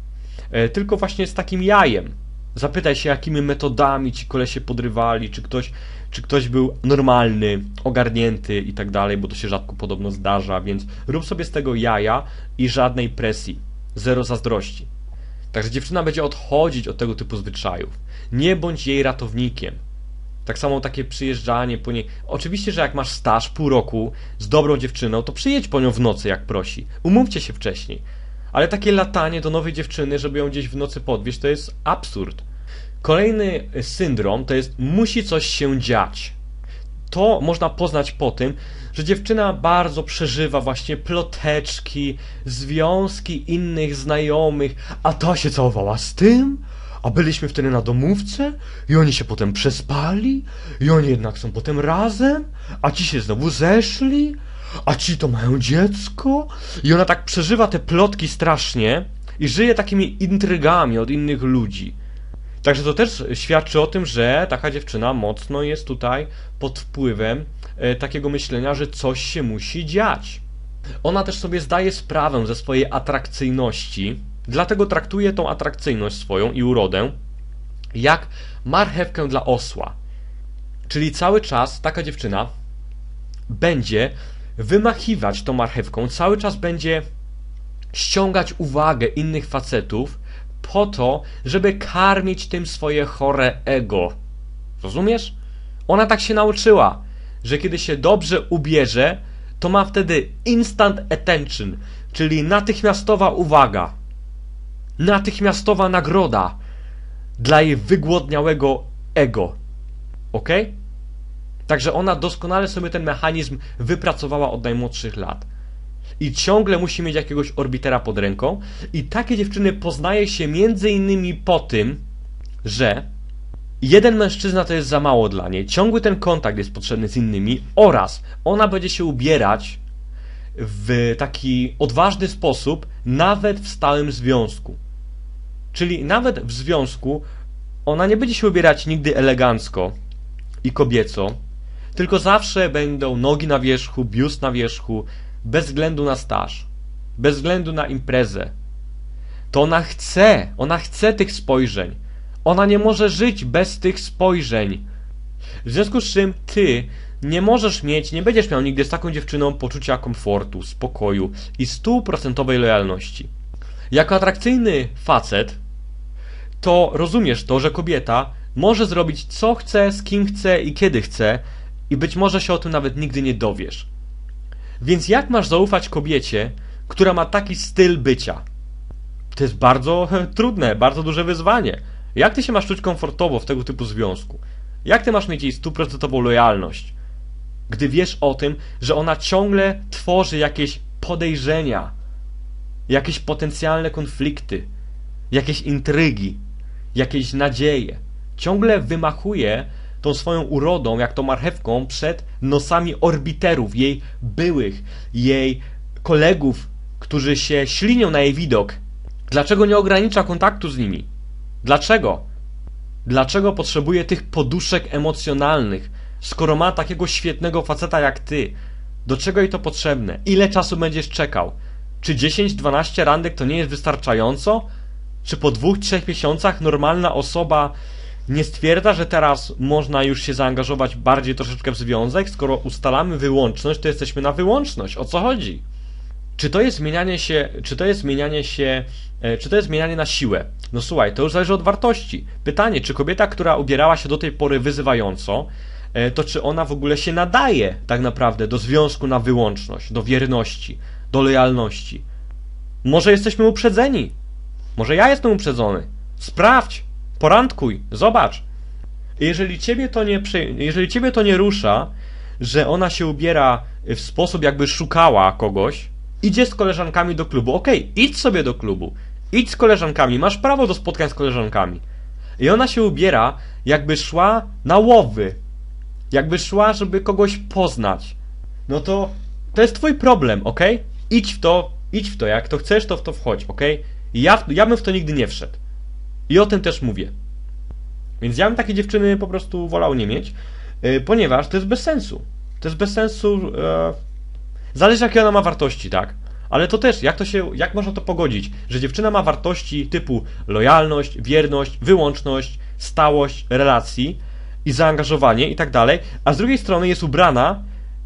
E, tylko właśnie z takim jajem. Zapytaj się, jakimi metodami ci kolesie podrywali, czy ktoś, czy ktoś był normalny, ogarnięty i tak dalej, bo to się rzadko podobno zdarza, więc rób sobie z tego jaja i żadnej presji. Zero zazdrości. Także dziewczyna będzie odchodzić od tego typu zwyczajów. Nie bądź jej ratownikiem. Tak samo takie przyjeżdżanie po niej. Oczywiście, że jak masz staż pół roku z dobrą dziewczyną, to przyjedź po nią w nocy, jak prosi. Umówcie się wcześniej. Ale takie latanie do nowej dziewczyny, żeby ją gdzieś w nocy podwieźć, to jest absurd. Kolejny syndrom to jest musi coś się dziać. To można poznać po tym, że dziewczyna bardzo przeżywa właśnie ploteczki, związki innych znajomych, a ta się całowała z tym, a byliśmy wtedy na domówce i oni się potem przespali i oni jednak są potem razem, a ci się znowu zeszli, a ci to mają dziecko i ona tak przeżywa te plotki strasznie i żyje takimi intrygami od innych ludzi. Także to też świadczy o tym, że taka dziewczyna mocno jest tutaj pod wpływem e, takiego myślenia, że coś się musi dziać. Ona też sobie zdaje sprawę ze swojej atrakcyjności, dlatego traktuje tą atrakcyjność swoją i urodę jak marchewkę dla osła. Czyli cały czas taka dziewczyna będzie wymachiwać tą marchewką, cały czas będzie ściągać uwagę innych facetów po to, żeby karmić tym swoje chore ego. Rozumiesz? Ona tak się nauczyła, że kiedy się dobrze ubierze, to ma wtedy instant attention, czyli natychmiastowa uwaga, natychmiastowa nagroda dla jej wygłodniałego ego. Ok? Także ona doskonale sobie ten mechanizm wypracowała od najmłodszych lat. I ciągle musi mieć jakiegoś orbitera pod ręką. I takie dziewczyny poznaje się między innymi po tym, że jeden mężczyzna to jest za mało dla niej. Ciągły ten kontakt jest potrzebny z innymi oraz ona będzie się ubierać w taki odważny sposób nawet w stałym związku. Czyli nawet w związku ona nie będzie się ubierać nigdy elegancko i kobieco, tylko zawsze będą nogi na wierzchu, biust na wierzchu, bez względu na staż, bez względu na imprezę. To ona chce, ona chce tych spojrzeń. Ona nie może żyć bez tych spojrzeń. W związku z czym ty nie możesz mieć, nie będziesz miał nigdy z taką dziewczyną poczucia komfortu, spokoju i stuprocentowej lojalności. Jako atrakcyjny facet, to rozumiesz to, że kobieta może zrobić co chce, z kim chce i kiedy chce i być może się o tym nawet nigdy nie dowiesz. Więc jak masz zaufać kobiecie, która ma taki styl bycia? To jest bardzo trudne, bardzo duże wyzwanie. Jak ty się masz czuć komfortowo w tego typu związku? Jak ty masz mieć jej stuprocentową lojalność? Gdy wiesz o tym, że ona ciągle tworzy jakieś podejrzenia, jakieś potencjalne konflikty, jakieś intrygi, jakieś nadzieje. Ciągle wymachuje tą swoją urodą, jak tą marchewką, przed nosami orbiterów, jej byłych, jej kolegów, którzy się ślinią na jej widok. Dlaczego nie ogranicza kontaktu z nimi? Dlaczego? Dlaczego potrzebuje tych poduszek emocjonalnych, skoro ma takiego świetnego faceta jak ty? Do czego jej to potrzebne? Ile czasu będziesz czekał? Czy dziesięć dwanaście randek to nie jest wystarczająco? Czy po dwóch, trzech miesiącach normalna osoba nie stwierdza, że teraz można już się zaangażować bardziej troszeczkę w związek? Skoro ustalamy wyłączność, to jesteśmy na wyłączność. O co chodzi? Czy to jest zmienianie się, czy to jest zmienianie się, czy to jest zmienianie na siłę? No słuchaj, to już zależy od wartości. Pytanie, czy kobieta, która ubierała się do tej pory wyzywająco, to czy ona w ogóle się nadaje tak naprawdę do związku na wyłączność, do wierności, do lojalności? Może jesteśmy uprzedzeni? Może ja jestem uprzedzony? Sprawdź, porandkuj, zobacz. Jeżeli ciebie to nie, jeżeli ciebie to nie rusza, że ona się ubiera w sposób, jakby szukała kogoś, idzie z koleżankami do klubu. Okej, idź sobie do klubu. Idź z koleżankami, masz prawo do spotkań z koleżankami. I ona się ubiera, jakby szła na łowy. Jakby szła, żeby kogoś poznać. No to to jest twój problem, okej? Idź w to, idź w to, jak to chcesz, to w to wchodź, okej? I ja, ja bym w to nigdy nie wszedł. I o tym też mówię. Więc ja bym takiej dziewczyny po prostu wolał nie mieć, yy, ponieważ to jest bez sensu. To jest bez sensu. Yy, zależy, jakie ona ma wartości, tak? Ale to też, jak to się, jak można to pogodzić? Że dziewczyna ma wartości typu lojalność, wierność, wyłączność, stałość relacji i zaangażowanie i tak dalej, a z drugiej strony jest ubrana,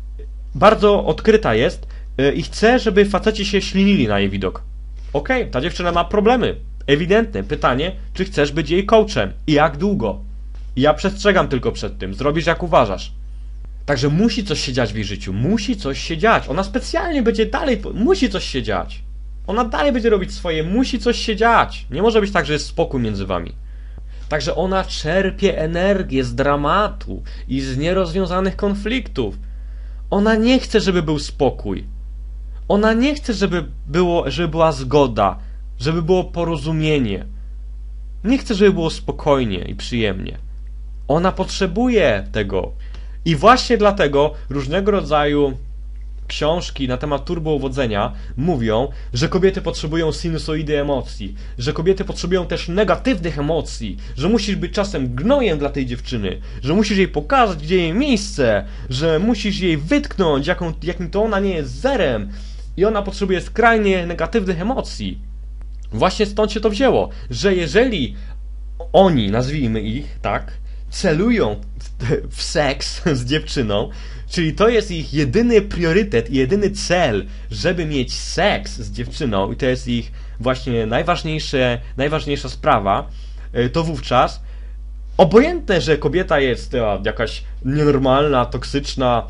bardzo odkryta jest yy, i chce, żeby faceci się ślinili na jej widok. Okej, okay, ta dziewczyna ma problemy. Ewidentne. Pytanie, czy chcesz być jej coachem i jak długo? I ja przestrzegam tylko przed tym. Zrobisz jak uważasz. Także musi coś się dziać w jej życiu. Musi coś się dziać. Ona specjalnie będzie dalej... Musi coś się dziać. Ona dalej będzie robić swoje. Musi coś się dziać. Nie może być tak, że jest spokój między wami. Także ona czerpie energię z dramatu i z nierozwiązanych konfliktów. Ona nie chce, żeby był spokój. Ona nie chce, żeby, było, żeby była zgoda, żeby było porozumienie. Nie chce, żeby było spokojnie i przyjemnie. Ona potrzebuje tego. I właśnie dlatego różnego rodzaju książki na temat turbouwodzenia mówią, że kobiety potrzebują sinusoidy emocji, że kobiety potrzebują też negatywnych emocji, że musisz być czasem gnojem dla tej dziewczyny, że musisz jej pokazać, gdzie jej miejsce, że musisz jej wytknąć, jaką, jakim to ona nie jest zerem i ona potrzebuje skrajnie negatywnych emocji. Właśnie stąd się to wzięło, że jeżeli oni, nazwijmy ich, tak, celują w, w seks z dziewczyną, czyli to jest ich jedyny priorytet i jedyny cel, żeby mieć seks z dziewczyną i to jest ich właśnie najważniejsze, najważniejsza sprawa, to wówczas obojętne, że kobieta jest jakaś nienormalna, toksyczna,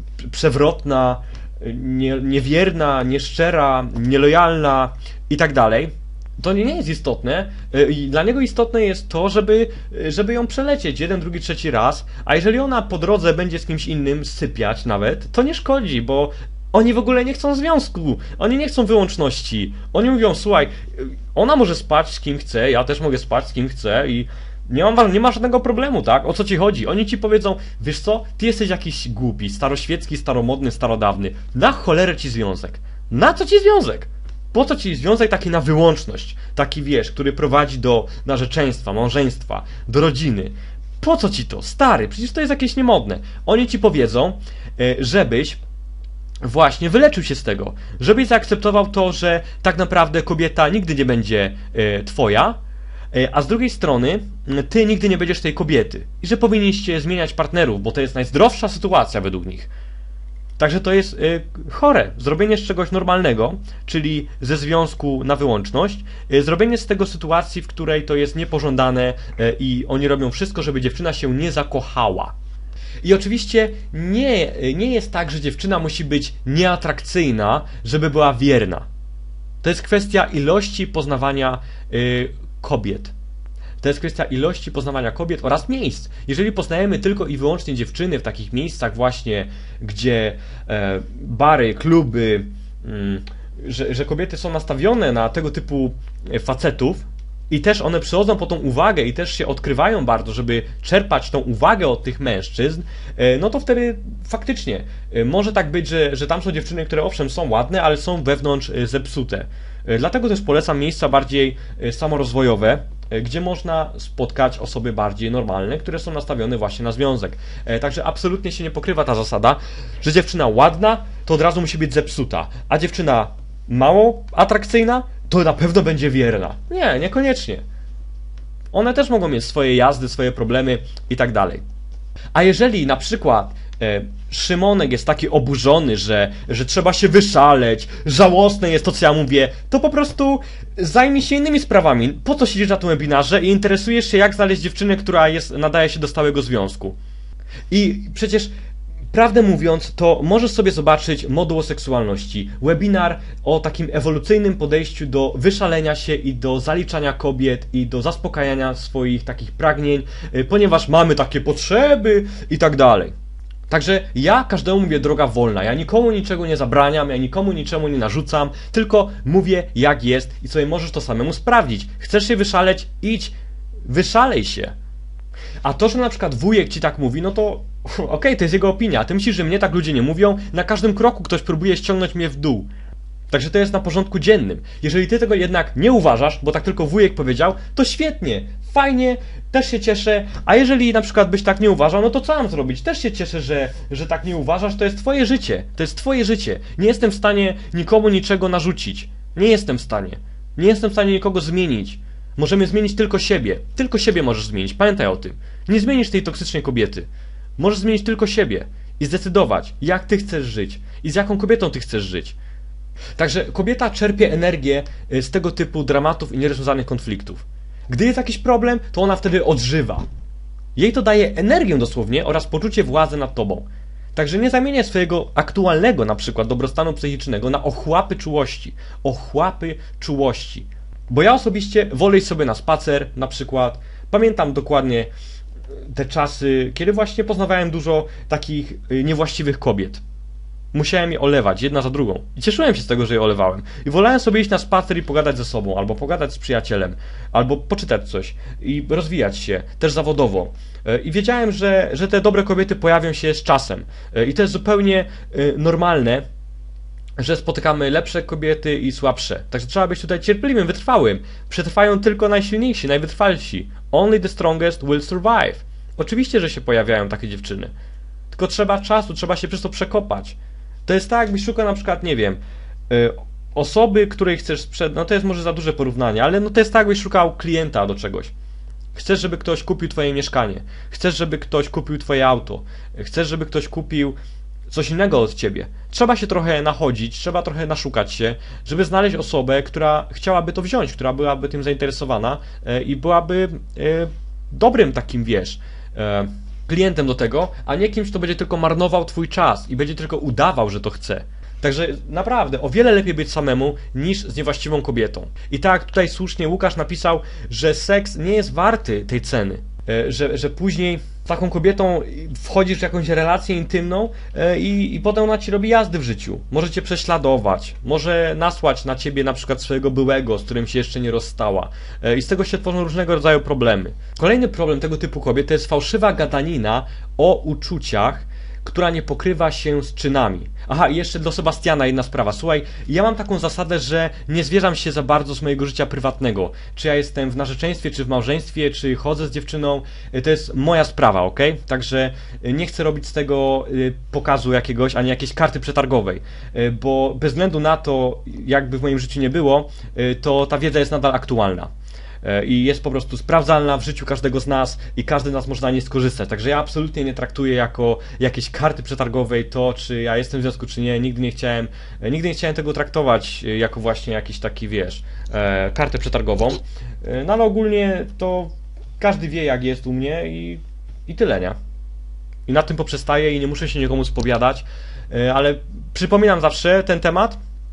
przewrotna, nie, niewierna, nieszczera, nielojalna i tak dalej, to nie jest istotne. Dla niego istotne jest to, żeby, żeby ją przelecieć jeden, drugi, trzeci raz, a jeżeli ona po drodze będzie z kimś innym sypiać nawet, to nie szkodzi, bo oni w ogóle nie chcą związku, oni nie chcą wyłączności. Oni mówią, słuchaj, ona może spać z kim chce, ja też mogę spać z kim chcę i nie ma, nie ma żadnego problemu, tak? O co ci chodzi? Oni ci powiedzą, wiesz co, ty jesteś jakiś głupi, staroświecki, staromodny, starodawny. Na cholerę ci związek. Na co ci związek? Po co ci związek taki na wyłączność? Taki, wiesz, który prowadzi do narzeczeństwa, małżeństwa, do rodziny. Po co ci to? Stary, przecież to jest jakieś niemodne. Oni ci powiedzą, żebyś właśnie wyleczył się z tego. Żebyś zaakceptował to, że tak naprawdę kobieta nigdy nie będzie twoja, a z drugiej strony ty nigdy nie będziesz tej kobiety. I że powinniście zmieniać partnerów, bo to jest najzdrowsza sytuacja według nich. Także to jest y, chore. Zrobienie z czegoś normalnego, czyli ze związku na wyłączność, y, zrobienie z tego sytuacji, w której to jest niepożądane y, i oni robią wszystko, żeby dziewczyna się nie zakochała. I oczywiście nie, nie jest tak, że dziewczyna musi być nieatrakcyjna, żeby była wierna. To jest kwestia ilości poznawania y, kobiet. To jest kwestia ilości poznawania kobiet oraz miejsc. Jeżeli poznajemy tylko i wyłącznie dziewczyny w takich miejscach właśnie, gdzie e, bary, kluby, mm, że, że kobiety są nastawione na tego typu facetów i też one przychodzą po tą uwagę i też się odkrywają bardzo, żeby czerpać tą uwagę od tych mężczyzn, e, no to wtedy faktycznie e, może tak być, że, że tam są dziewczyny, które owszem są ładne, ale są wewnątrz e, zepsute. E, dlatego też polecam miejsca bardziej e, samorozwojowe, gdzie można spotkać osoby bardziej normalne, które są nastawione właśnie na związek. Także absolutnie się nie pokrywa ta zasada, że dziewczyna ładna to od razu musi być zepsuta, a dziewczyna mało atrakcyjna to na pewno będzie wierna. Nie, niekoniecznie. One też mogą mieć swoje jazdy, swoje problemy i tak dalej. A jeżeli na przykład e, Szymonek jest taki oburzony, że, że trzeba się wyszaleć, żałosne jest to, co ja mówię, to po prostu zajmij się innymi sprawami. Po co siedzisz na tym webinarze i interesujesz się, jak znaleźć dziewczynę, która jest, nadaje się do stałego związku? I przecież, prawdę mówiąc, to możesz sobie zobaczyć moduł o seksualności. Webinar o takim ewolucyjnym podejściu do wyszalenia się i do zaliczania kobiet i do zaspokajania swoich takich pragnień, ponieważ mamy takie potrzeby i tak dalej. Także ja każdemu mówię droga wolna, ja nikomu niczego nie zabraniam, ja nikomu niczemu nie narzucam, tylko mówię jak jest i sobie możesz to samemu sprawdzić. Chcesz się wyszaleć? Idź, wyszalej się. A to, że na przykład wujek ci tak mówi, no to okej, okay, to jest jego opinia. Ty myślisz, że mnie tak ludzie nie mówią? Na każdym kroku ktoś próbuje ściągnąć mnie w dół. Także to jest na porządku dziennym. Jeżeli ty tego jednak nie uważasz, bo tak tylko wujek powiedział, to świetnie, fajnie, też się cieszę, a jeżeli na przykład byś tak nie uważał, no to co mam zrobić? Też się cieszę, że, że tak nie uważasz, to jest twoje życie, to jest twoje życie. Nie jestem w stanie nikomu niczego narzucić. Nie jestem w stanie. Nie jestem w stanie nikogo zmienić. Możemy zmienić tylko siebie. Tylko siebie możesz zmienić, pamiętaj o tym. Nie zmienisz tej toksycznej kobiety. Możesz zmienić tylko siebie i zdecydować, jak ty chcesz żyć i z jaką kobietą ty chcesz żyć. Także kobieta czerpie energię z tego typu dramatów i nierozwiązanych konfliktów. Gdy jest jakiś problem, to ona wtedy odżywa. Jej to daje energię dosłownie oraz poczucie władzy nad tobą. Także nie zamieniaj swojego aktualnego na przykład dobrostanu psychicznego na ochłapy czułości. Ochłapy czułości. Bo ja osobiście wolę iść sobie na spacer na przykład. Pamiętam dokładnie te czasy, kiedy właśnie poznawałem dużo takich niewłaściwych kobiet. Musiałem je olewać, jedna za drugą. I cieszyłem się z tego, że je olewałem. I wolałem sobie iść na spacer i pogadać ze sobą, albo pogadać z przyjacielem, albo poczytać coś i rozwijać się, też zawodowo. I wiedziałem, że, że te dobre kobiety pojawią się z czasem. I to jest zupełnie normalne, że spotykamy lepsze kobiety i słabsze. Także trzeba być tutaj cierpliwym, wytrwałym. Przetrwają tylko najsilniejsi, najwytrwalsi. Only the strongest will survive. Oczywiście, że się pojawiają takie dziewczyny. Tylko trzeba czasu, trzeba się przez to przekopać. To jest tak, jakbyś szukał na przykład, nie wiem, y, osoby, której chcesz sprzedać, no to jest może za duże porównanie, ale no to jest tak, jakbyś szukał klienta do czegoś. Chcesz, żeby ktoś kupił twoje mieszkanie, chcesz, żeby ktoś kupił twoje auto, chcesz, żeby ktoś kupił coś innego od ciebie. Trzeba się trochę nachodzić, trzeba trochę naszukać się, żeby znaleźć osobę, która chciałaby to wziąć, która byłaby tym zainteresowana y, i byłaby y, dobrym takim, wiesz, y, klientem do tego, a nie kimś, kto będzie tylko marnował twój czas i będzie tylko udawał, że to chce. Także naprawdę o wiele lepiej być samemu niż z niewłaściwą kobietą. I tak tutaj słusznie Łukasz napisał, że seks nie jest warty tej ceny. Że, że później z taką kobietą wchodzisz w jakąś relację intymną i, i potem ona ci robi jazdy w życiu. Może cię prześladować, może nasłać na ciebie na przykład swojego byłego, z którym się jeszcze nie rozstała. I z tego się tworzą różnego rodzaju problemy. Kolejny problem tego typu kobiet to jest fałszywa gadanina o uczuciach, która nie pokrywa się z czynami. Aha, i jeszcze do Sebastiana jedna sprawa. Słuchaj, ja mam taką zasadę, że nie zwierzam się za bardzo z mojego życia prywatnego. Czy ja jestem w narzeczeństwie, czy w małżeństwie, czy chodzę z dziewczyną, to jest moja sprawa, ok? Także nie chcę robić z tego pokazu jakiegoś, ani jakiejś karty przetargowej, bo bez względu na to, jakby w moim życiu nie było, to ta wiedza jest nadal aktualna. I jest po prostu sprawdzalna w życiu każdego z nas i każdy z nas może na niej skorzystać. Także ja absolutnie nie traktuję jako jakiejś karty przetargowej to, czy ja jestem w związku, czy nie. Nigdy nie chciałem, nigdy nie chciałem tego traktować jako właśnie jakiś taki, wiesz, e, kartę przetargową. E, no ale ogólnie to każdy wie, jak jest u mnie i, i tyle, nie? I na tym poprzestaję i nie muszę się nikomu spowiadać, e, ale przypominam zawsze ten temat,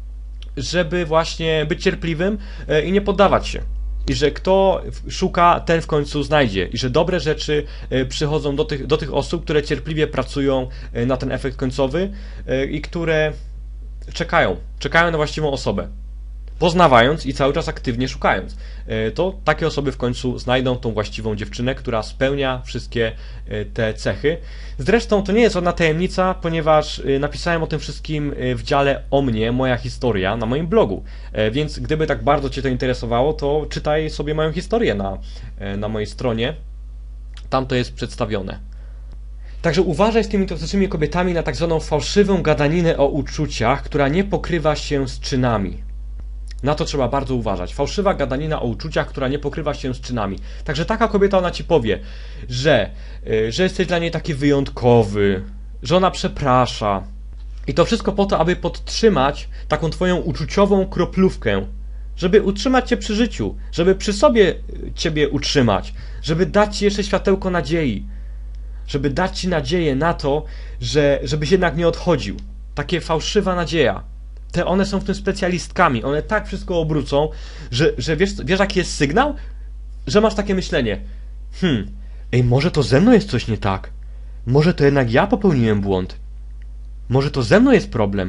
żeby właśnie być cierpliwym e, i nie poddawać się. I że kto szuka, ten w końcu znajdzie. I że dobre rzeczy przychodzą do tych, do tych osób, które cierpliwie pracują na ten efekt końcowy i które czekają, czekają na właściwą osobę. Poznawając i cały czas aktywnie szukając. To takie osoby w końcu znajdą tą właściwą dziewczynę, która spełnia wszystkie te cechy. Zresztą to nie jest żadna tajemnica, ponieważ napisałem o tym wszystkim w dziale o mnie, moja historia, na moim blogu. Więc gdyby tak bardzo Cię to interesowało, to czytaj sobie moją historię na, na mojej stronie. Tam to jest przedstawione. Także uważaj z tymi toksycznymi kobietami na tak zwaną fałszywą gadaninę o uczuciach, która nie pokrywa się z czynami. Na to trzeba bardzo uważać. Fałszywa gadanina o uczuciach, która nie pokrywa się z czynami. Także taka kobieta, ona ci powie, że, że jesteś dla niej taki wyjątkowy, że ona przeprasza. I to wszystko po to, aby podtrzymać taką twoją uczuciową kroplówkę. Żeby utrzymać cię przy życiu. Żeby przy sobie ciebie utrzymać. Żeby dać ci jeszcze światełko nadziei. Żeby dać ci nadzieję na to, że żebyś jednak nie odchodził. Takie fałszywa nadzieja. Te one są w tym specjalistkami, one tak wszystko obrócą, że, że wiesz, wiesz jaki jest sygnał? Że masz takie myślenie, hmm, ej, może to ze mną jest coś nie tak, może to jednak ja popełniłem błąd, może to ze mną jest problem,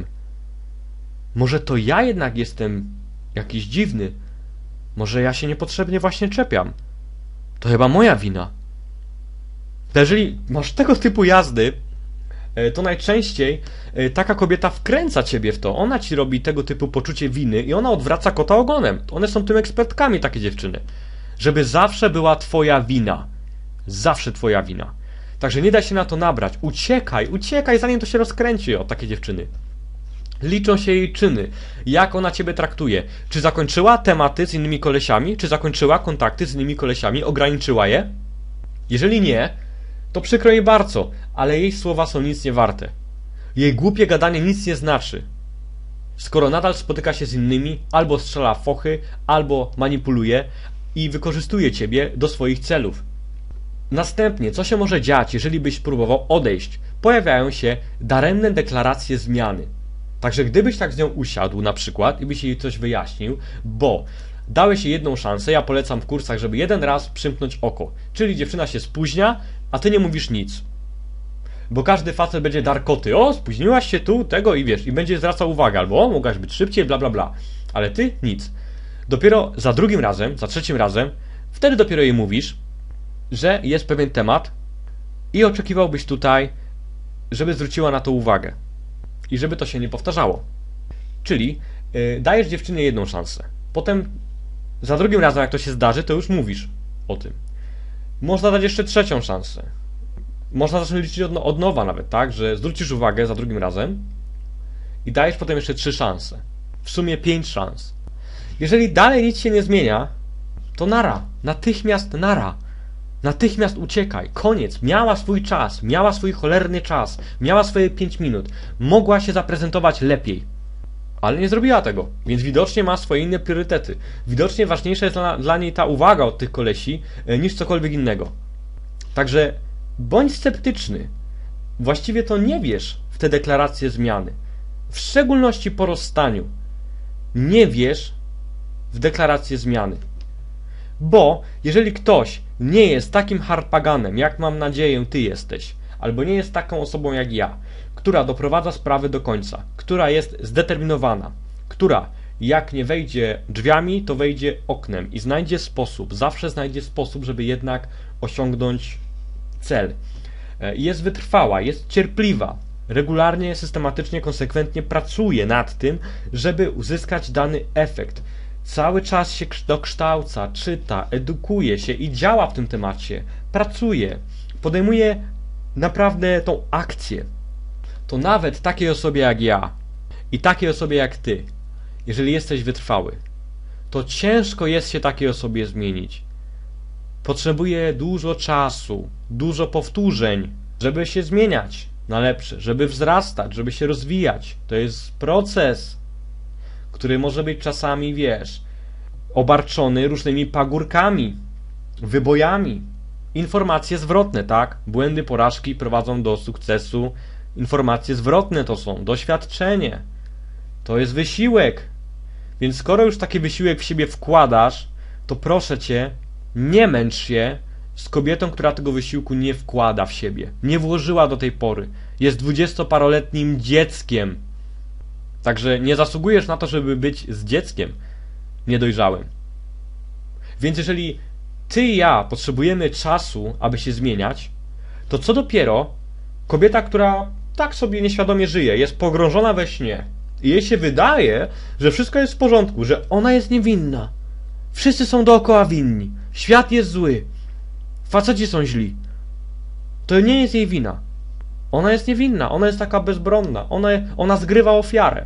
może to ja jednak jestem jakiś dziwny, może ja się niepotrzebnie właśnie czepiam, to chyba moja wina. To jeżeli masz tego typu jazdy, to najczęściej taka kobieta wkręca ciebie w to. Ona ci robi tego typu poczucie winy i ona odwraca kota ogonem. One są tym ekspertkami, takie dziewczyny. Żeby zawsze była twoja wina. Zawsze twoja wina. Także nie daj się na to nabrać. Uciekaj, uciekaj, zanim to się rozkręci, o takie dziewczyny. Liczą się jej czyny. Jak ona ciebie traktuje. Czy zakończyła tematy z innymi kolesiami? Czy zakończyła kontakty z innymi kolesiami? Ograniczyła je? Jeżeli nie, to przykro jej bardzo, ale jej słowa są nic nie warte. Jej głupie gadanie nic nie znaczy. Skoro nadal spotyka się z innymi, albo strzela fochy, albo manipuluje i wykorzystuje ciebie do swoich celów. Następnie, co się może dziać, jeżeli byś próbował odejść? Pojawiają się daremne deklaracje zmiany. Także gdybyś tak z nią usiadł na przykład i byś jej coś wyjaśnił, bo dałeś jej jedną szansę, ja polecam w kursach, żeby jeden raz przymknąć oko. Czyli dziewczyna się spóźnia, a ty nie mówisz nic. Bo każdy facet będzie darkoty. O, spóźniłaś się tu, tego i wiesz, i będzie zwracał uwagę, albo o, mogłaś być szybciej, bla bla bla. Ale ty nic. Dopiero za drugim razem, za trzecim razem, wtedy dopiero jej mówisz, że jest pewien temat i oczekiwałbyś tutaj, żeby zwróciła na to uwagę. I żeby to się nie powtarzało. Czyli yy, dajesz dziewczynie jedną szansę. Potem za drugim razem, jak to się zdarzy, to już mówisz o tym. Można dać jeszcze trzecią szansę. Można zacząć liczyć od, od nowa nawet, tak? Że zwrócisz uwagę za drugim razem i dajesz potem jeszcze trzy szanse. W sumie pięć szans. Jeżeli dalej nic się nie zmienia, to nara. Natychmiast nara. Natychmiast uciekaj. Koniec. Miała swój czas. Miała swój cholerny czas. Miała swoje pięć minut. Mogła się zaprezentować lepiej. Ale nie zrobiła tego. Więc widocznie ma swoje inne priorytety. Widocznie ważniejsza jest dla, dla niej ta uwaga od tych kolesi niż cokolwiek innego. Także bądź sceptyczny. Właściwie to nie wierz w te deklaracje zmiany. W szczególności po rozstaniu. Nie wierz w deklaracje zmiany. Bo jeżeli ktoś nie jest takim harpaganem, jak mam nadzieję ty jesteś, albo nie jest taką osobą jak ja, która doprowadza sprawy do końca, która jest zdeterminowana, która jak nie wejdzie drzwiami, to wejdzie oknem i znajdzie sposób, zawsze znajdzie sposób, żeby jednak osiągnąć cel. Jest wytrwała, jest cierpliwa, regularnie, systematycznie, konsekwentnie pracuje nad tym, żeby uzyskać dany efekt. Cały czas się dokształca, czyta, edukuje się i działa w tym temacie, pracuje, podejmuje naprawdę tą akcję. To nawet takiej osobie jak ja i takiej osobie jak ty, jeżeli jesteś wytrwały, to ciężko jest się takiej osobie zmienić. Potrzebuje dużo czasu, dużo powtórzeń, żeby się zmieniać na lepsze, żeby wzrastać, żeby się rozwijać. To jest proces, który może być czasami, wiesz, obarczony różnymi pagórkami, wybojami. Informacje zwrotne, tak? Błędy, porażki prowadzą do sukcesu. Informacje zwrotne to są doświadczenie. To jest wysiłek. Więc skoro już taki wysiłek w siebie wkładasz, to proszę cię, nie męcz się z kobietą, która tego wysiłku nie wkłada w siebie. Nie włożyła do tej pory. Jest dwudziestoparoletnim dzieckiem. Także nie zasługujesz na to, żeby być z dzieckiem niedojrzałym. Więc jeżeli ty i ja potrzebujemy czasu, aby się zmieniać, to co dopiero kobieta, która tak sobie nieświadomie żyje, jest pogrążona we śnie i jej się wydaje, że wszystko jest w porządku, że ona jest niewinna. Wszyscy są dookoła winni. Świat jest zły. Faceci są źli. To nie jest jej wina. Ona jest niewinna, ona jest taka bezbronna, ona, ona zgrywa ofiarę.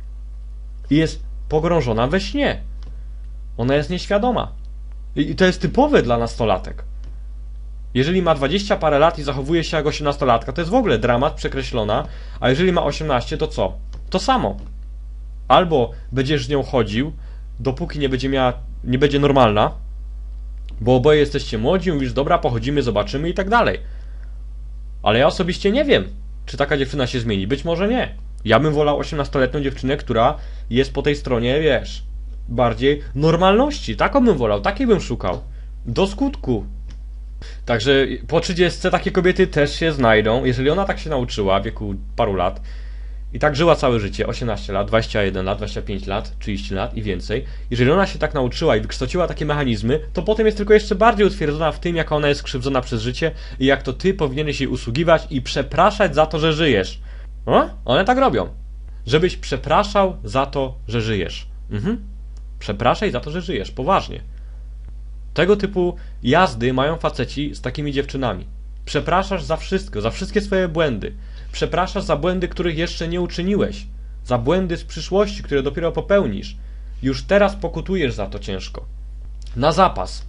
I jest pogrążona we śnie. Ona jest nieświadoma. I to jest typowe dla nastolatek. Jeżeli ma dwadzieścia parę lat i zachowuje się jak osiemnastolatka, to jest w ogóle dramat, przekreślona, a jeżeli ma osiemnaście, to co? To samo. Albo będziesz z nią chodził, dopóki nie będzie miała, nie będzie normalna, bo oboje jesteście młodzi, mówisz, dobra, pochodzimy, zobaczymy i tak dalej. Ale ja osobiście nie wiem, czy taka dziewczyna się zmieni. Być może nie. Ja bym wolał osiemnastoletnią dziewczynę, która jest po tej stronie, wiesz, bardziej normalności. Taką bym wolał, takiej bym szukał. Do skutku. Także po trzydziestce takie kobiety też się znajdą. Jeżeli ona tak się nauczyła w wieku paru lat I tak żyła całe życie, osiemnaście lat, dwadzieścia jeden lat, dwadzieścia pięć lat, trzydzieści lat i więcej. Jeżeli ona się tak nauczyła i wykształciła takie mechanizmy, to potem jest tylko jeszcze bardziej utwierdzona w tym, jak ona jest skrzywdzona przez życie i jak to ty powinieneś jej usługiwać i przepraszać za to, że żyjesz. No? One tak robią. Żebyś przepraszał za to, że żyjesz. Mhm. Przepraszaj za to, że żyjesz. Poważnie. Tego typu jazdy mają faceci z takimi dziewczynami. Przepraszasz za wszystko, za wszystkie swoje błędy. Przepraszasz za błędy, których jeszcze nie uczyniłeś. Za błędy z przyszłości, które dopiero popełnisz. Już teraz pokutujesz za to ciężko. Na zapas.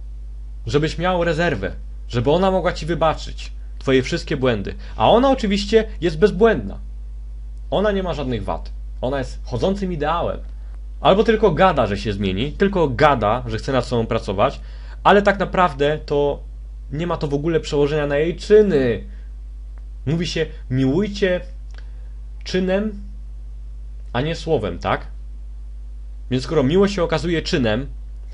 Żebyś miał rezerwę. Żeby ona mogła ci wybaczyć twoje wszystkie błędy. A ona oczywiście jest bezbłędna. Ona nie ma żadnych wad. Ona jest chodzącym ideałem. Albo tylko gada, że się zmieni, tylko gada, że chce nad sobą pracować, ale tak naprawdę to nie ma to w ogóle przełożenia na jej czyny. Mówi się, miłujcie czynem, a nie słowem, tak? Więc skoro miłość się okazuje czynem,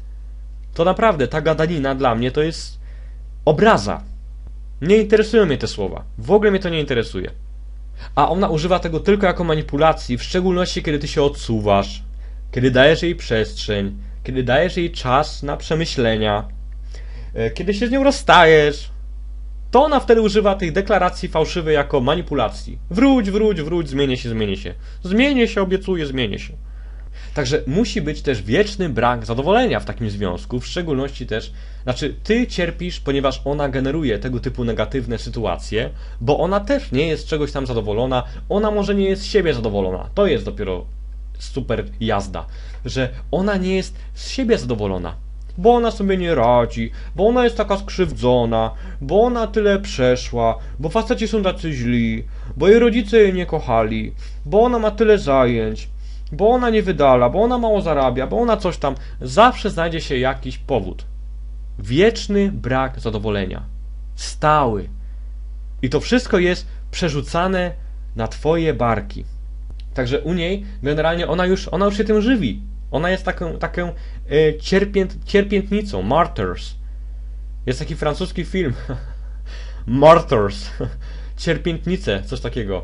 to naprawdę ta gadanina dla mnie to jest obraza. Nie interesują mnie te słowa. W ogóle mnie to nie interesuje. A ona używa tego tylko jako manipulacji, w szczególności kiedy ty się odsuwasz, kiedy dajesz jej przestrzeń, kiedy dajesz jej czas na przemyślenia, kiedy się z nią rozstajesz, to ona wtedy używa tych deklaracji fałszywych jako manipulacji. Wróć, wróć, wróć, zmienię się, zmienię się. Zmienię się, obiecuję, zmienię się. Także musi być też wieczny brak zadowolenia w takim związku, w szczególności też, znaczy ty cierpisz, ponieważ ona generuje tego typu negatywne sytuacje, bo ona też nie jest z czegoś tam zadowolona, ona może nie jest z siebie zadowolona. To jest dopiero super jazda, że ona nie jest z siebie zadowolona, bo ona sobie nie radzi, bo ona jest taka skrzywdzona, bo ona tyle przeszła, bo faceci są tacy źli, bo jej rodzice jej nie kochali, bo ona ma tyle zajęć, bo ona nie wydala, bo ona mało zarabia, bo ona coś tam. Zawsze znajdzie się jakiś powód. Wieczny brak zadowolenia. Stały. I to wszystko jest przerzucane na twoje barki. Także u niej generalnie ona już, ona już się tym żywi. Ona jest taką, taką e, cierpięt, cierpiętnicą. Martyrs. Jest taki francuski film. Martyrs. Cierpiętnice, coś takiego.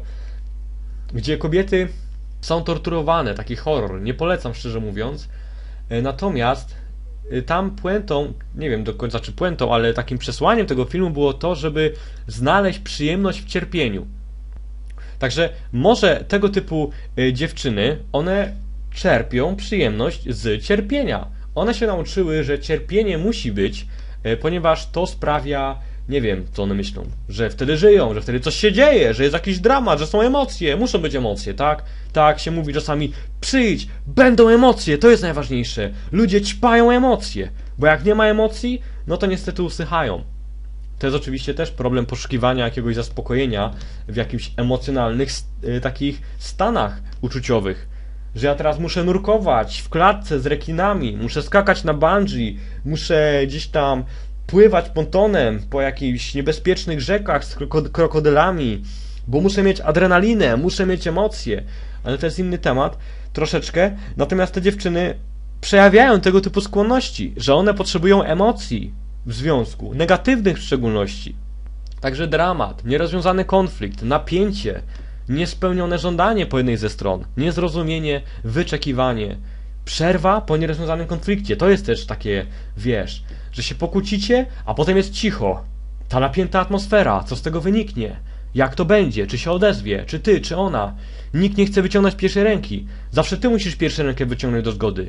Gdzie kobiety są torturowane. Taki horror. Nie polecam, szczerze mówiąc. E, natomiast e, tam puentą, nie wiem do końca czy puentą, ale takim przesłaniem tego filmu było to, żeby znaleźć przyjemność w cierpieniu. Także może tego typu y, dziewczyny, one czerpią przyjemność z cierpienia. One się nauczyły, że cierpienie musi być, y, ponieważ to sprawia, nie wiem co one myślą, że wtedy żyją, że wtedy coś się dzieje, że jest jakiś dramat, że są emocje, muszą być emocje, tak? Tak się mówi czasami, przyjdź, będą emocje, to jest najważniejsze. Ludzie ćpają emocje, bo jak nie ma emocji, no to niestety usychają. To jest oczywiście też problem poszukiwania jakiegoś zaspokojenia w jakimś emocjonalnych y, takich stanach uczuciowych. Że ja teraz muszę nurkować w klatce z rekinami, muszę skakać na bungee, muszę gdzieś tam pływać pontonem po jakichś niebezpiecznych rzekach z krokodylami, bo muszę mieć adrenalinę, muszę mieć emocje. Ale to jest inny temat, troszeczkę. Natomiast te dziewczyny przejawiają tego typu skłonności, że one potrzebują emocji w związku, negatywnych w szczególności. Także dramat, nierozwiązany konflikt, napięcie, niespełnione żądanie po jednej ze stron, niezrozumienie, wyczekiwanie, przerwa po nierozwiązanym konflikcie. To jest też takie, wiesz, że się pokłócicie, a potem jest cicho. Ta napięta atmosfera, co z tego wyniknie? Jak to będzie? Czy się odezwie? Czy ty, czy ona? Nikt nie chce wyciągnąć pierwszej ręki. Zawsze ty musisz pierwszą rękę wyciągnąć do zgody.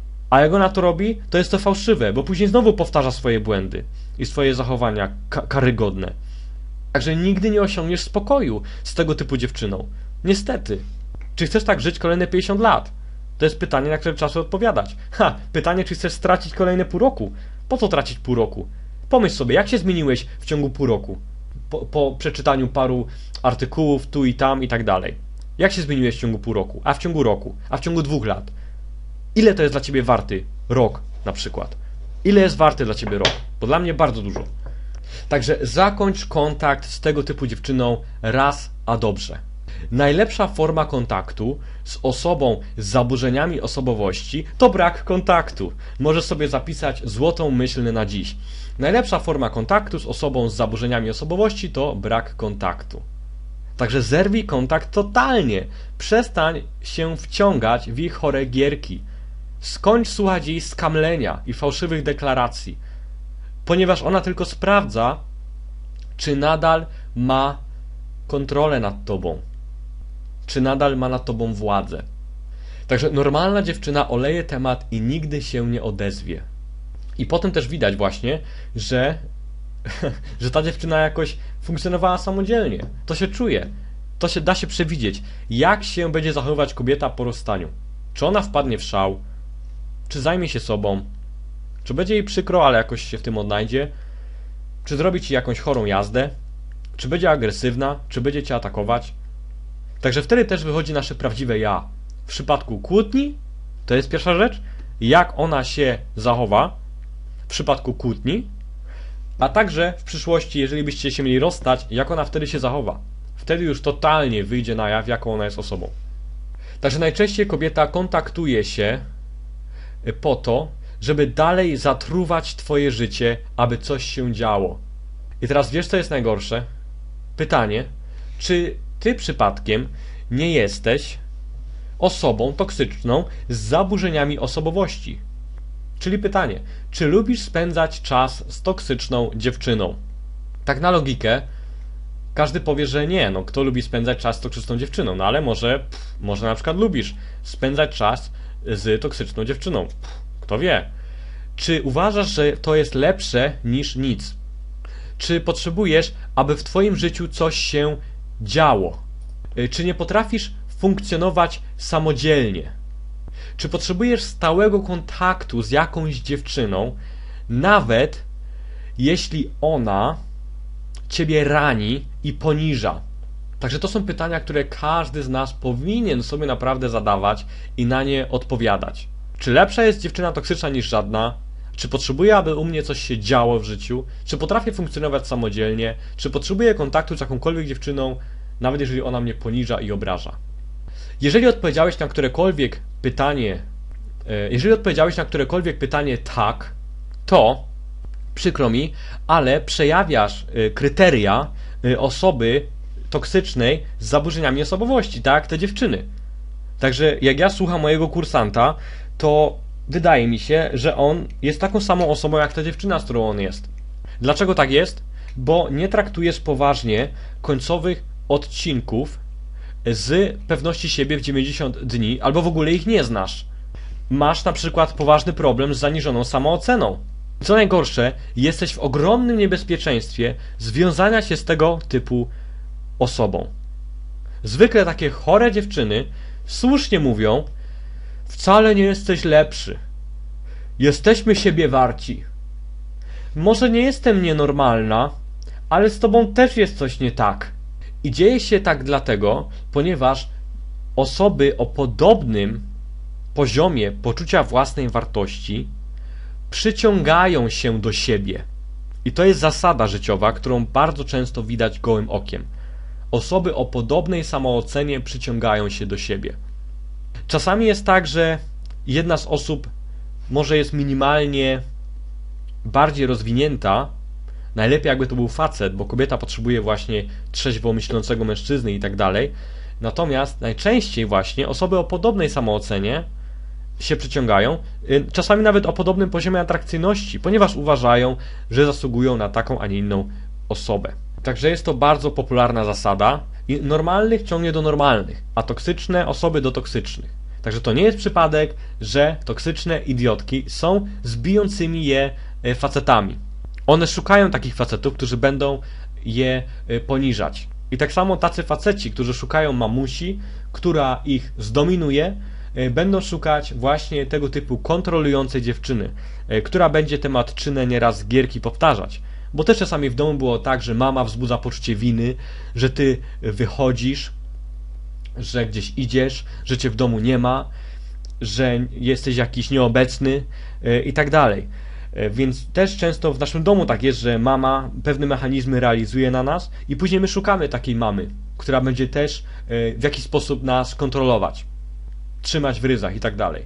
A jak ona to robi, to jest to fałszywe, bo później znowu powtarza swoje błędy i swoje zachowania ka karygodne. Także nigdy nie osiągniesz spokoju z tego typu dziewczyną. Niestety. Czy chcesz tak żyć kolejne pięćdziesiąt lat? To jest pytanie, na które trzeba sobie odpowiadać. Ha, pytanie, czy chcesz stracić kolejne pół roku? Po co tracić pół roku? Pomyśl sobie, jak się zmieniłeś w ciągu pół roku? Po, po przeczytaniu paru artykułów tu i tam i tak dalej. Jak się zmieniłeś w ciągu pół roku? A w ciągu roku? A w ciągu dwóch lat? Ile to jest dla ciebie warty rok na przykład? Ile jest warty dla ciebie rok? Bo dla mnie bardzo dużo. Także zakończ kontakt z tego typu dziewczyną raz a dobrze. Najlepsza forma kontaktu z osobą z zaburzeniami osobowości to brak kontaktu. Możesz sobie zapisać złotą myśl na dziś. Najlepsza forma kontaktu z osobą z zaburzeniami osobowości to brak kontaktu. Także zerwij kontakt totalnie. Przestań się wciągać w ich chore gierki. Skończ słuchać jej skamlenia i fałszywych deklaracji, ponieważ ona tylko sprawdza, czy nadal ma kontrolę nad tobą, czy nadal ma nad tobą władzę. Także normalna dziewczyna oleje temat i nigdy się nie odezwie. I potem też widać właśnie, że, że ta dziewczyna jakoś funkcjonowała samodzielnie. To się czuje. To się da się przewidzieć, jak się będzie zachowywać kobieta po rozstaniu. Czy ona wpadnie w szał, czy zajmie się sobą, czy będzie jej przykro, ale jakoś się w tym odnajdzie, czy zrobi ci jakąś chorą jazdę, czy będzie agresywna, czy będzie cię atakować. Także wtedy też wychodzi nasze prawdziwe ja. W przypadku kłótni, to jest pierwsza rzecz, jak ona się zachowa w przypadku kłótni, a także w przyszłości, jeżeli byście się mieli rozstać, jak ona wtedy się zachowa. Wtedy już totalnie wyjdzie na jaw, jaką ona jest osobą. Także najczęściej kobieta kontaktuje się po to, żeby dalej zatruwać twoje życie, aby coś się działo. I teraz wiesz, co jest najgorsze? Pytanie, czy ty przypadkiem nie jesteś osobą toksyczną z zaburzeniami osobowości? Czyli pytanie, czy lubisz spędzać czas z toksyczną dziewczyną? Tak na logikę, każdy powie, że nie, no kto lubi spędzać czas z toksyczną dziewczyną? No ale może, pff, może na przykład lubisz spędzać czas z toksyczną dziewczyną. Pff, kto wie? Czy uważasz, że to jest lepsze niż nic? Czy potrzebujesz, aby w twoim życiu coś się działo? Czy nie potrafisz funkcjonować samodzielnie? Czy potrzebujesz stałego kontaktu z jakąś dziewczyną, nawet jeśli ona ciebie rani i poniża? Także to są pytania, które każdy z nas powinien sobie naprawdę zadawać i na nie odpowiadać. Czy lepsza jest dziewczyna toksyczna niż żadna? Czy potrzebuję, aby u mnie coś się działo w życiu? Czy potrafię funkcjonować samodzielnie? Czy potrzebuję kontaktu z jakąkolwiek dziewczyną, nawet jeżeli ona mnie poniża i obraża? Jeżeli odpowiedziałeś na którekolwiek pytanie, jeżeli odpowiedziałeś na którekolwiek pytanie tak, to przykro mi, ale przejawiasz kryteria osoby toksycznej z zaburzeniami osobowości, tak, te dziewczyny. Także jak ja słucham mojego kursanta, to wydaje mi się, że on jest taką samą osobą jak ta dziewczyna, z którą on jest. Dlaczego tak jest? Bo nie traktujesz poważnie końcowych odcinków z pewności siebie w dziewięćdziesiąt dni, albo w ogóle ich nie znasz. Masz na przykład poważny problem z zaniżoną samooceną. Co najgorsze, jesteś w ogromnym niebezpieczeństwie związania się z tego typu osobą. Zwykle takie chore dziewczyny słusznie mówią: wcale nie jesteś lepszy. Jesteśmy siebie warci. Może nie jestem nienormalna, ale z tobą też jest coś nie tak. I dzieje się tak dlatego, ponieważ osoby o podobnym poziomie poczucia własnej wartości przyciągają się do siebie. I to jest zasada życiowa, którą bardzo często widać gołym okiem. Osoby o podobnej samoocenie przyciągają się do siebie. Czasami jest tak, że jedna z osób może jest minimalnie bardziej rozwinięta, najlepiej jakby to był facet, bo kobieta potrzebuje właśnie trzeźwo myślącego mężczyzny i tak dalej. Natomiast najczęściej właśnie osoby o podobnej samoocenie się przyciągają, czasami nawet o podobnym poziomie atrakcyjności, ponieważ uważają, że zasługują na taką, a nie inną osobę. Także jest to bardzo popularna zasada i normalnych ciągnie do normalnych, a toksyczne osoby do toksycznych. Także to nie jest przypadek, że toksyczne idiotki są z bijącymi je facetami. One szukają takich facetów, którzy będą je poniżać. I tak samo tacy faceci, którzy szukają mamusi, która ich zdominuje, będą szukać właśnie tego typu kontrolującej dziewczyny, która będzie te matczyne nieraz z gierki powtarzać. Bo też czasami w domu było tak, że mama wzbudza poczucie winy, że ty wychodzisz, że gdzieś idziesz, że cię w domu nie ma, że jesteś jakiś nieobecny i tak dalej. Więc też często w naszym domu tak jest, że mama pewne mechanizmy realizuje na nas i później my szukamy takiej mamy, która będzie też w jakiś sposób nas kontrolować, trzymać w ryzach i tak dalej.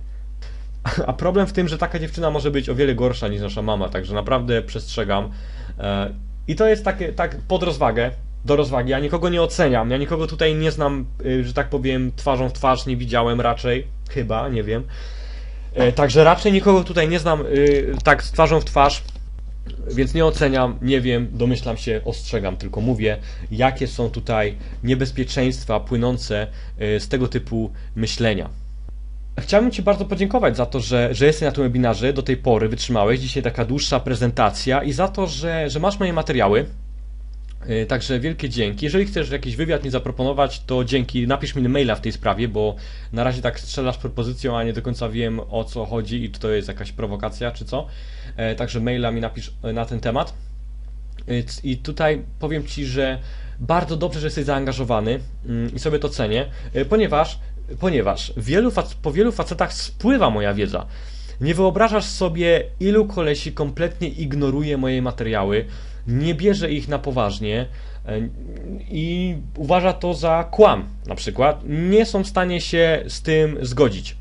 A problem w tym, że taka dziewczyna może być o wiele gorsza niż nasza mama, także naprawdę przestrzegam. I to jest takie, tak pod rozwagę. do rozwagi. Ja nikogo nie oceniam, ja nikogo tutaj nie znam, że tak powiem, twarzą w twarz, nie widziałem raczej, chyba, nie wiem. Także raczej nikogo tutaj nie znam tak z twarzą w twarz, więc nie oceniam, nie wiem, domyślam się, ostrzegam, tylko mówię, jakie są tutaj niebezpieczeństwa płynące z tego typu myślenia. Chciałbym Ci bardzo podziękować za to, że, że jesteś na tym webinarze, do tej pory wytrzymałeś, dzisiaj taka dłuższa prezentacja i za to, że, że masz moje materiały. Także wielkie dzięki. Jeżeli chcesz jakiś wywiad mi zaproponować, to dzięki, napisz mi maila w tej sprawie, bo na razie tak strzelasz propozycją, a nie do końca wiem, o co chodzi i czy to jest jakaś prowokacja, czy co. Także maila mi napisz na ten temat. I tutaj powiem Ci, że bardzo dobrze, że jesteś zaangażowany i sobie to cenię, ponieważ, ponieważ wielu, po wielu facetach spływa moja wiedza. Nie wyobrażasz sobie, ilu kolesi kompletnie ignoruje moje materiały, nie bierze ich na poważnie i uważa to za kłam, na przykład. Nie są w stanie się z tym zgodzić.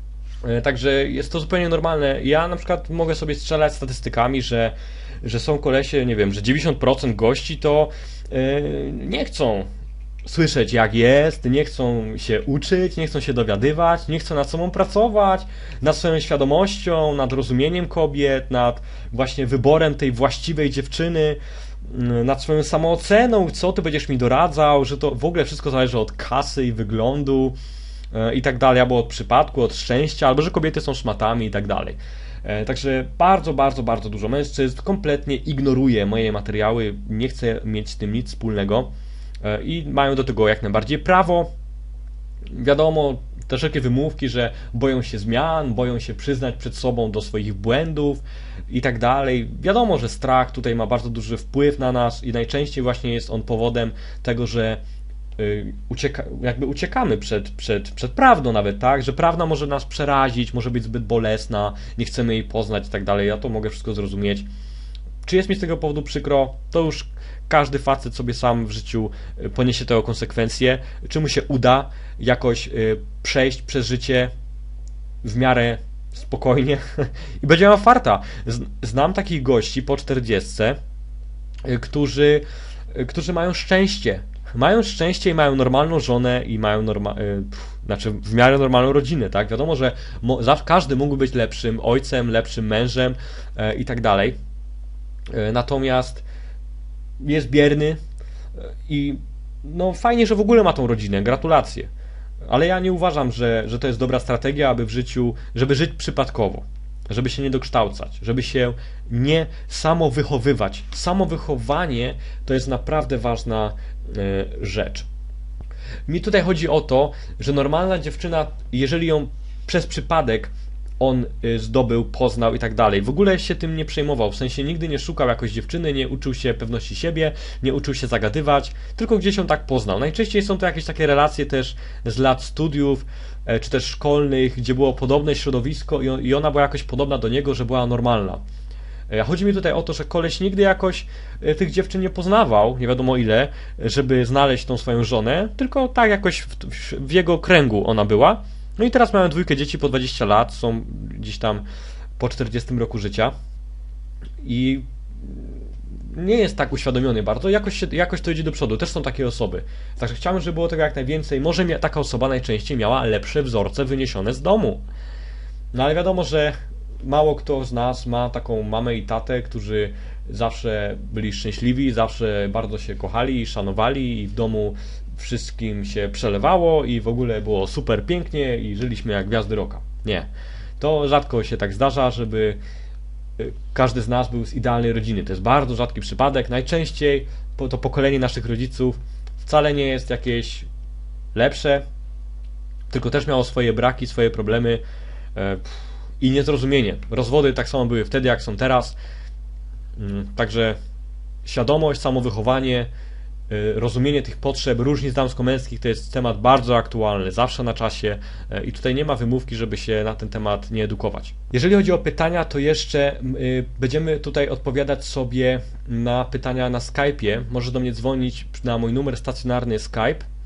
Także jest to zupełnie normalne. Ja na przykład mogę sobie strzelać statystykami, że, że są kolesie, nie wiem, że dziewięćdziesiąt procent gości to yy, nie chcą słyszeć jak jest, nie chcą się uczyć, nie chcą się dowiadywać, nie chcą nad sobą pracować, nad swoją świadomością, nad rozumieniem kobiet, nad właśnie wyborem tej właściwej dziewczyny, nad swoją samooceną, co ty będziesz mi doradzał, że to w ogóle wszystko zależy od kasy i wyglądu i tak dalej, albo od przypadku, od szczęścia, albo że kobiety są szmatami i tak dalej. Także bardzo, bardzo, bardzo dużo mężczyzn kompletnie ignoruje moje materiały, nie chce mieć z tym nic wspólnego i mają do tego jak najbardziej prawo. Wiadomo, te wszelkie wymówki, że boją się zmian, boją się przyznać przed sobą do swoich błędów i tak dalej. Wiadomo, że strach tutaj ma bardzo duży wpływ na nas i najczęściej właśnie jest on powodem tego, że Ucieka, jakby uciekamy przed, przed, przed prawdą nawet, tak, że prawda może nas przerazić, może być zbyt bolesna, nie chcemy jej poznać i tak dalej, ja to mogę wszystko zrozumieć. Czy jest mi z tego powodu przykro? To już każdy facet sobie sam w życiu poniesie tego konsekwencje, czy mu się uda jakoś przejść przez życie w miarę spokojnie i będzie miał farta. Znam takich gości po czterdziestce, którzy, którzy mają szczęście, Mają szczęście i mają normalną żonę i mają norma... znaczy w miarę normalną rodzinę, tak? Wiadomo, że mo... każdy mógł być lepszym ojcem, lepszym mężem e, i tak dalej. E, natomiast jest bierny i no fajnie, że w ogóle ma tą rodzinę, gratulacje. Ale ja nie uważam, że, że to jest dobra strategia, aby w życiu, żeby żyć przypadkowo, żeby się nie dokształcać, żeby się nie samowychowywać. Samowychowanie to jest naprawdę ważna rzecz. Mi tutaj chodzi o to, że normalna dziewczyna, jeżeli ją przez przypadek on zdobył, poznał i tak dalej, w ogóle się tym nie przejmował, w sensie nigdy nie szukał jakoś dziewczyny, nie uczył się pewności siebie, nie uczył się zagadywać, tylko gdzieś ją tak poznał. Najczęściej są to jakieś takie relacje też z lat studiów, czy też szkolnych, gdzie było podobne środowisko i ona była jakoś podobna do niego, że była normalna. Chodzi mi tutaj o to, że koleś nigdy jakoś tych dziewczyn nie poznawał, nie wiadomo ile, żeby znaleźć tą swoją żonę, tylko tak jakoś w, w jego kręgu ona była. No i teraz mają dwójkę dzieci po dwadzieścia lat, są gdzieś tam po czterdziestym roku życia i nie jest tak uświadomiony bardzo, jakoś, się, jakoś to idzie do przodu, też są takie osoby. Także chciałbym, żeby było tego jak najwięcej. Może taka osoba najczęściej miała lepsze wzorce wyniesione z domu. No ale wiadomo, że mało kto z nas ma taką mamę i tatę, którzy zawsze byli szczęśliwi, zawsze bardzo się kochali i szanowali i w domu wszystkim się przelewało i w ogóle było super pięknie i żyliśmy jak gwiazdy rocka. Nie. To rzadko się tak zdarza, żeby każdy z nas był z idealnej rodziny. To jest bardzo rzadki przypadek. Najczęściej to pokolenie naszych rodziców wcale nie jest jakieś lepsze, tylko też miało swoje braki, swoje problemy i niezrozumienie. Rozwody tak samo były wtedy, jak są teraz. Także świadomość, samowychowanie, rozumienie tych potrzeb, różnic damsko-męskich to jest temat bardzo aktualny, zawsze na czasie i tutaj nie ma wymówki, żeby się na ten temat nie edukować. Jeżeli chodzi o pytania, to jeszcze będziemy tutaj odpowiadać sobie na pytania na Skype'ie. Możesz do mnie dzwonić na mój numer stacjonarny Skype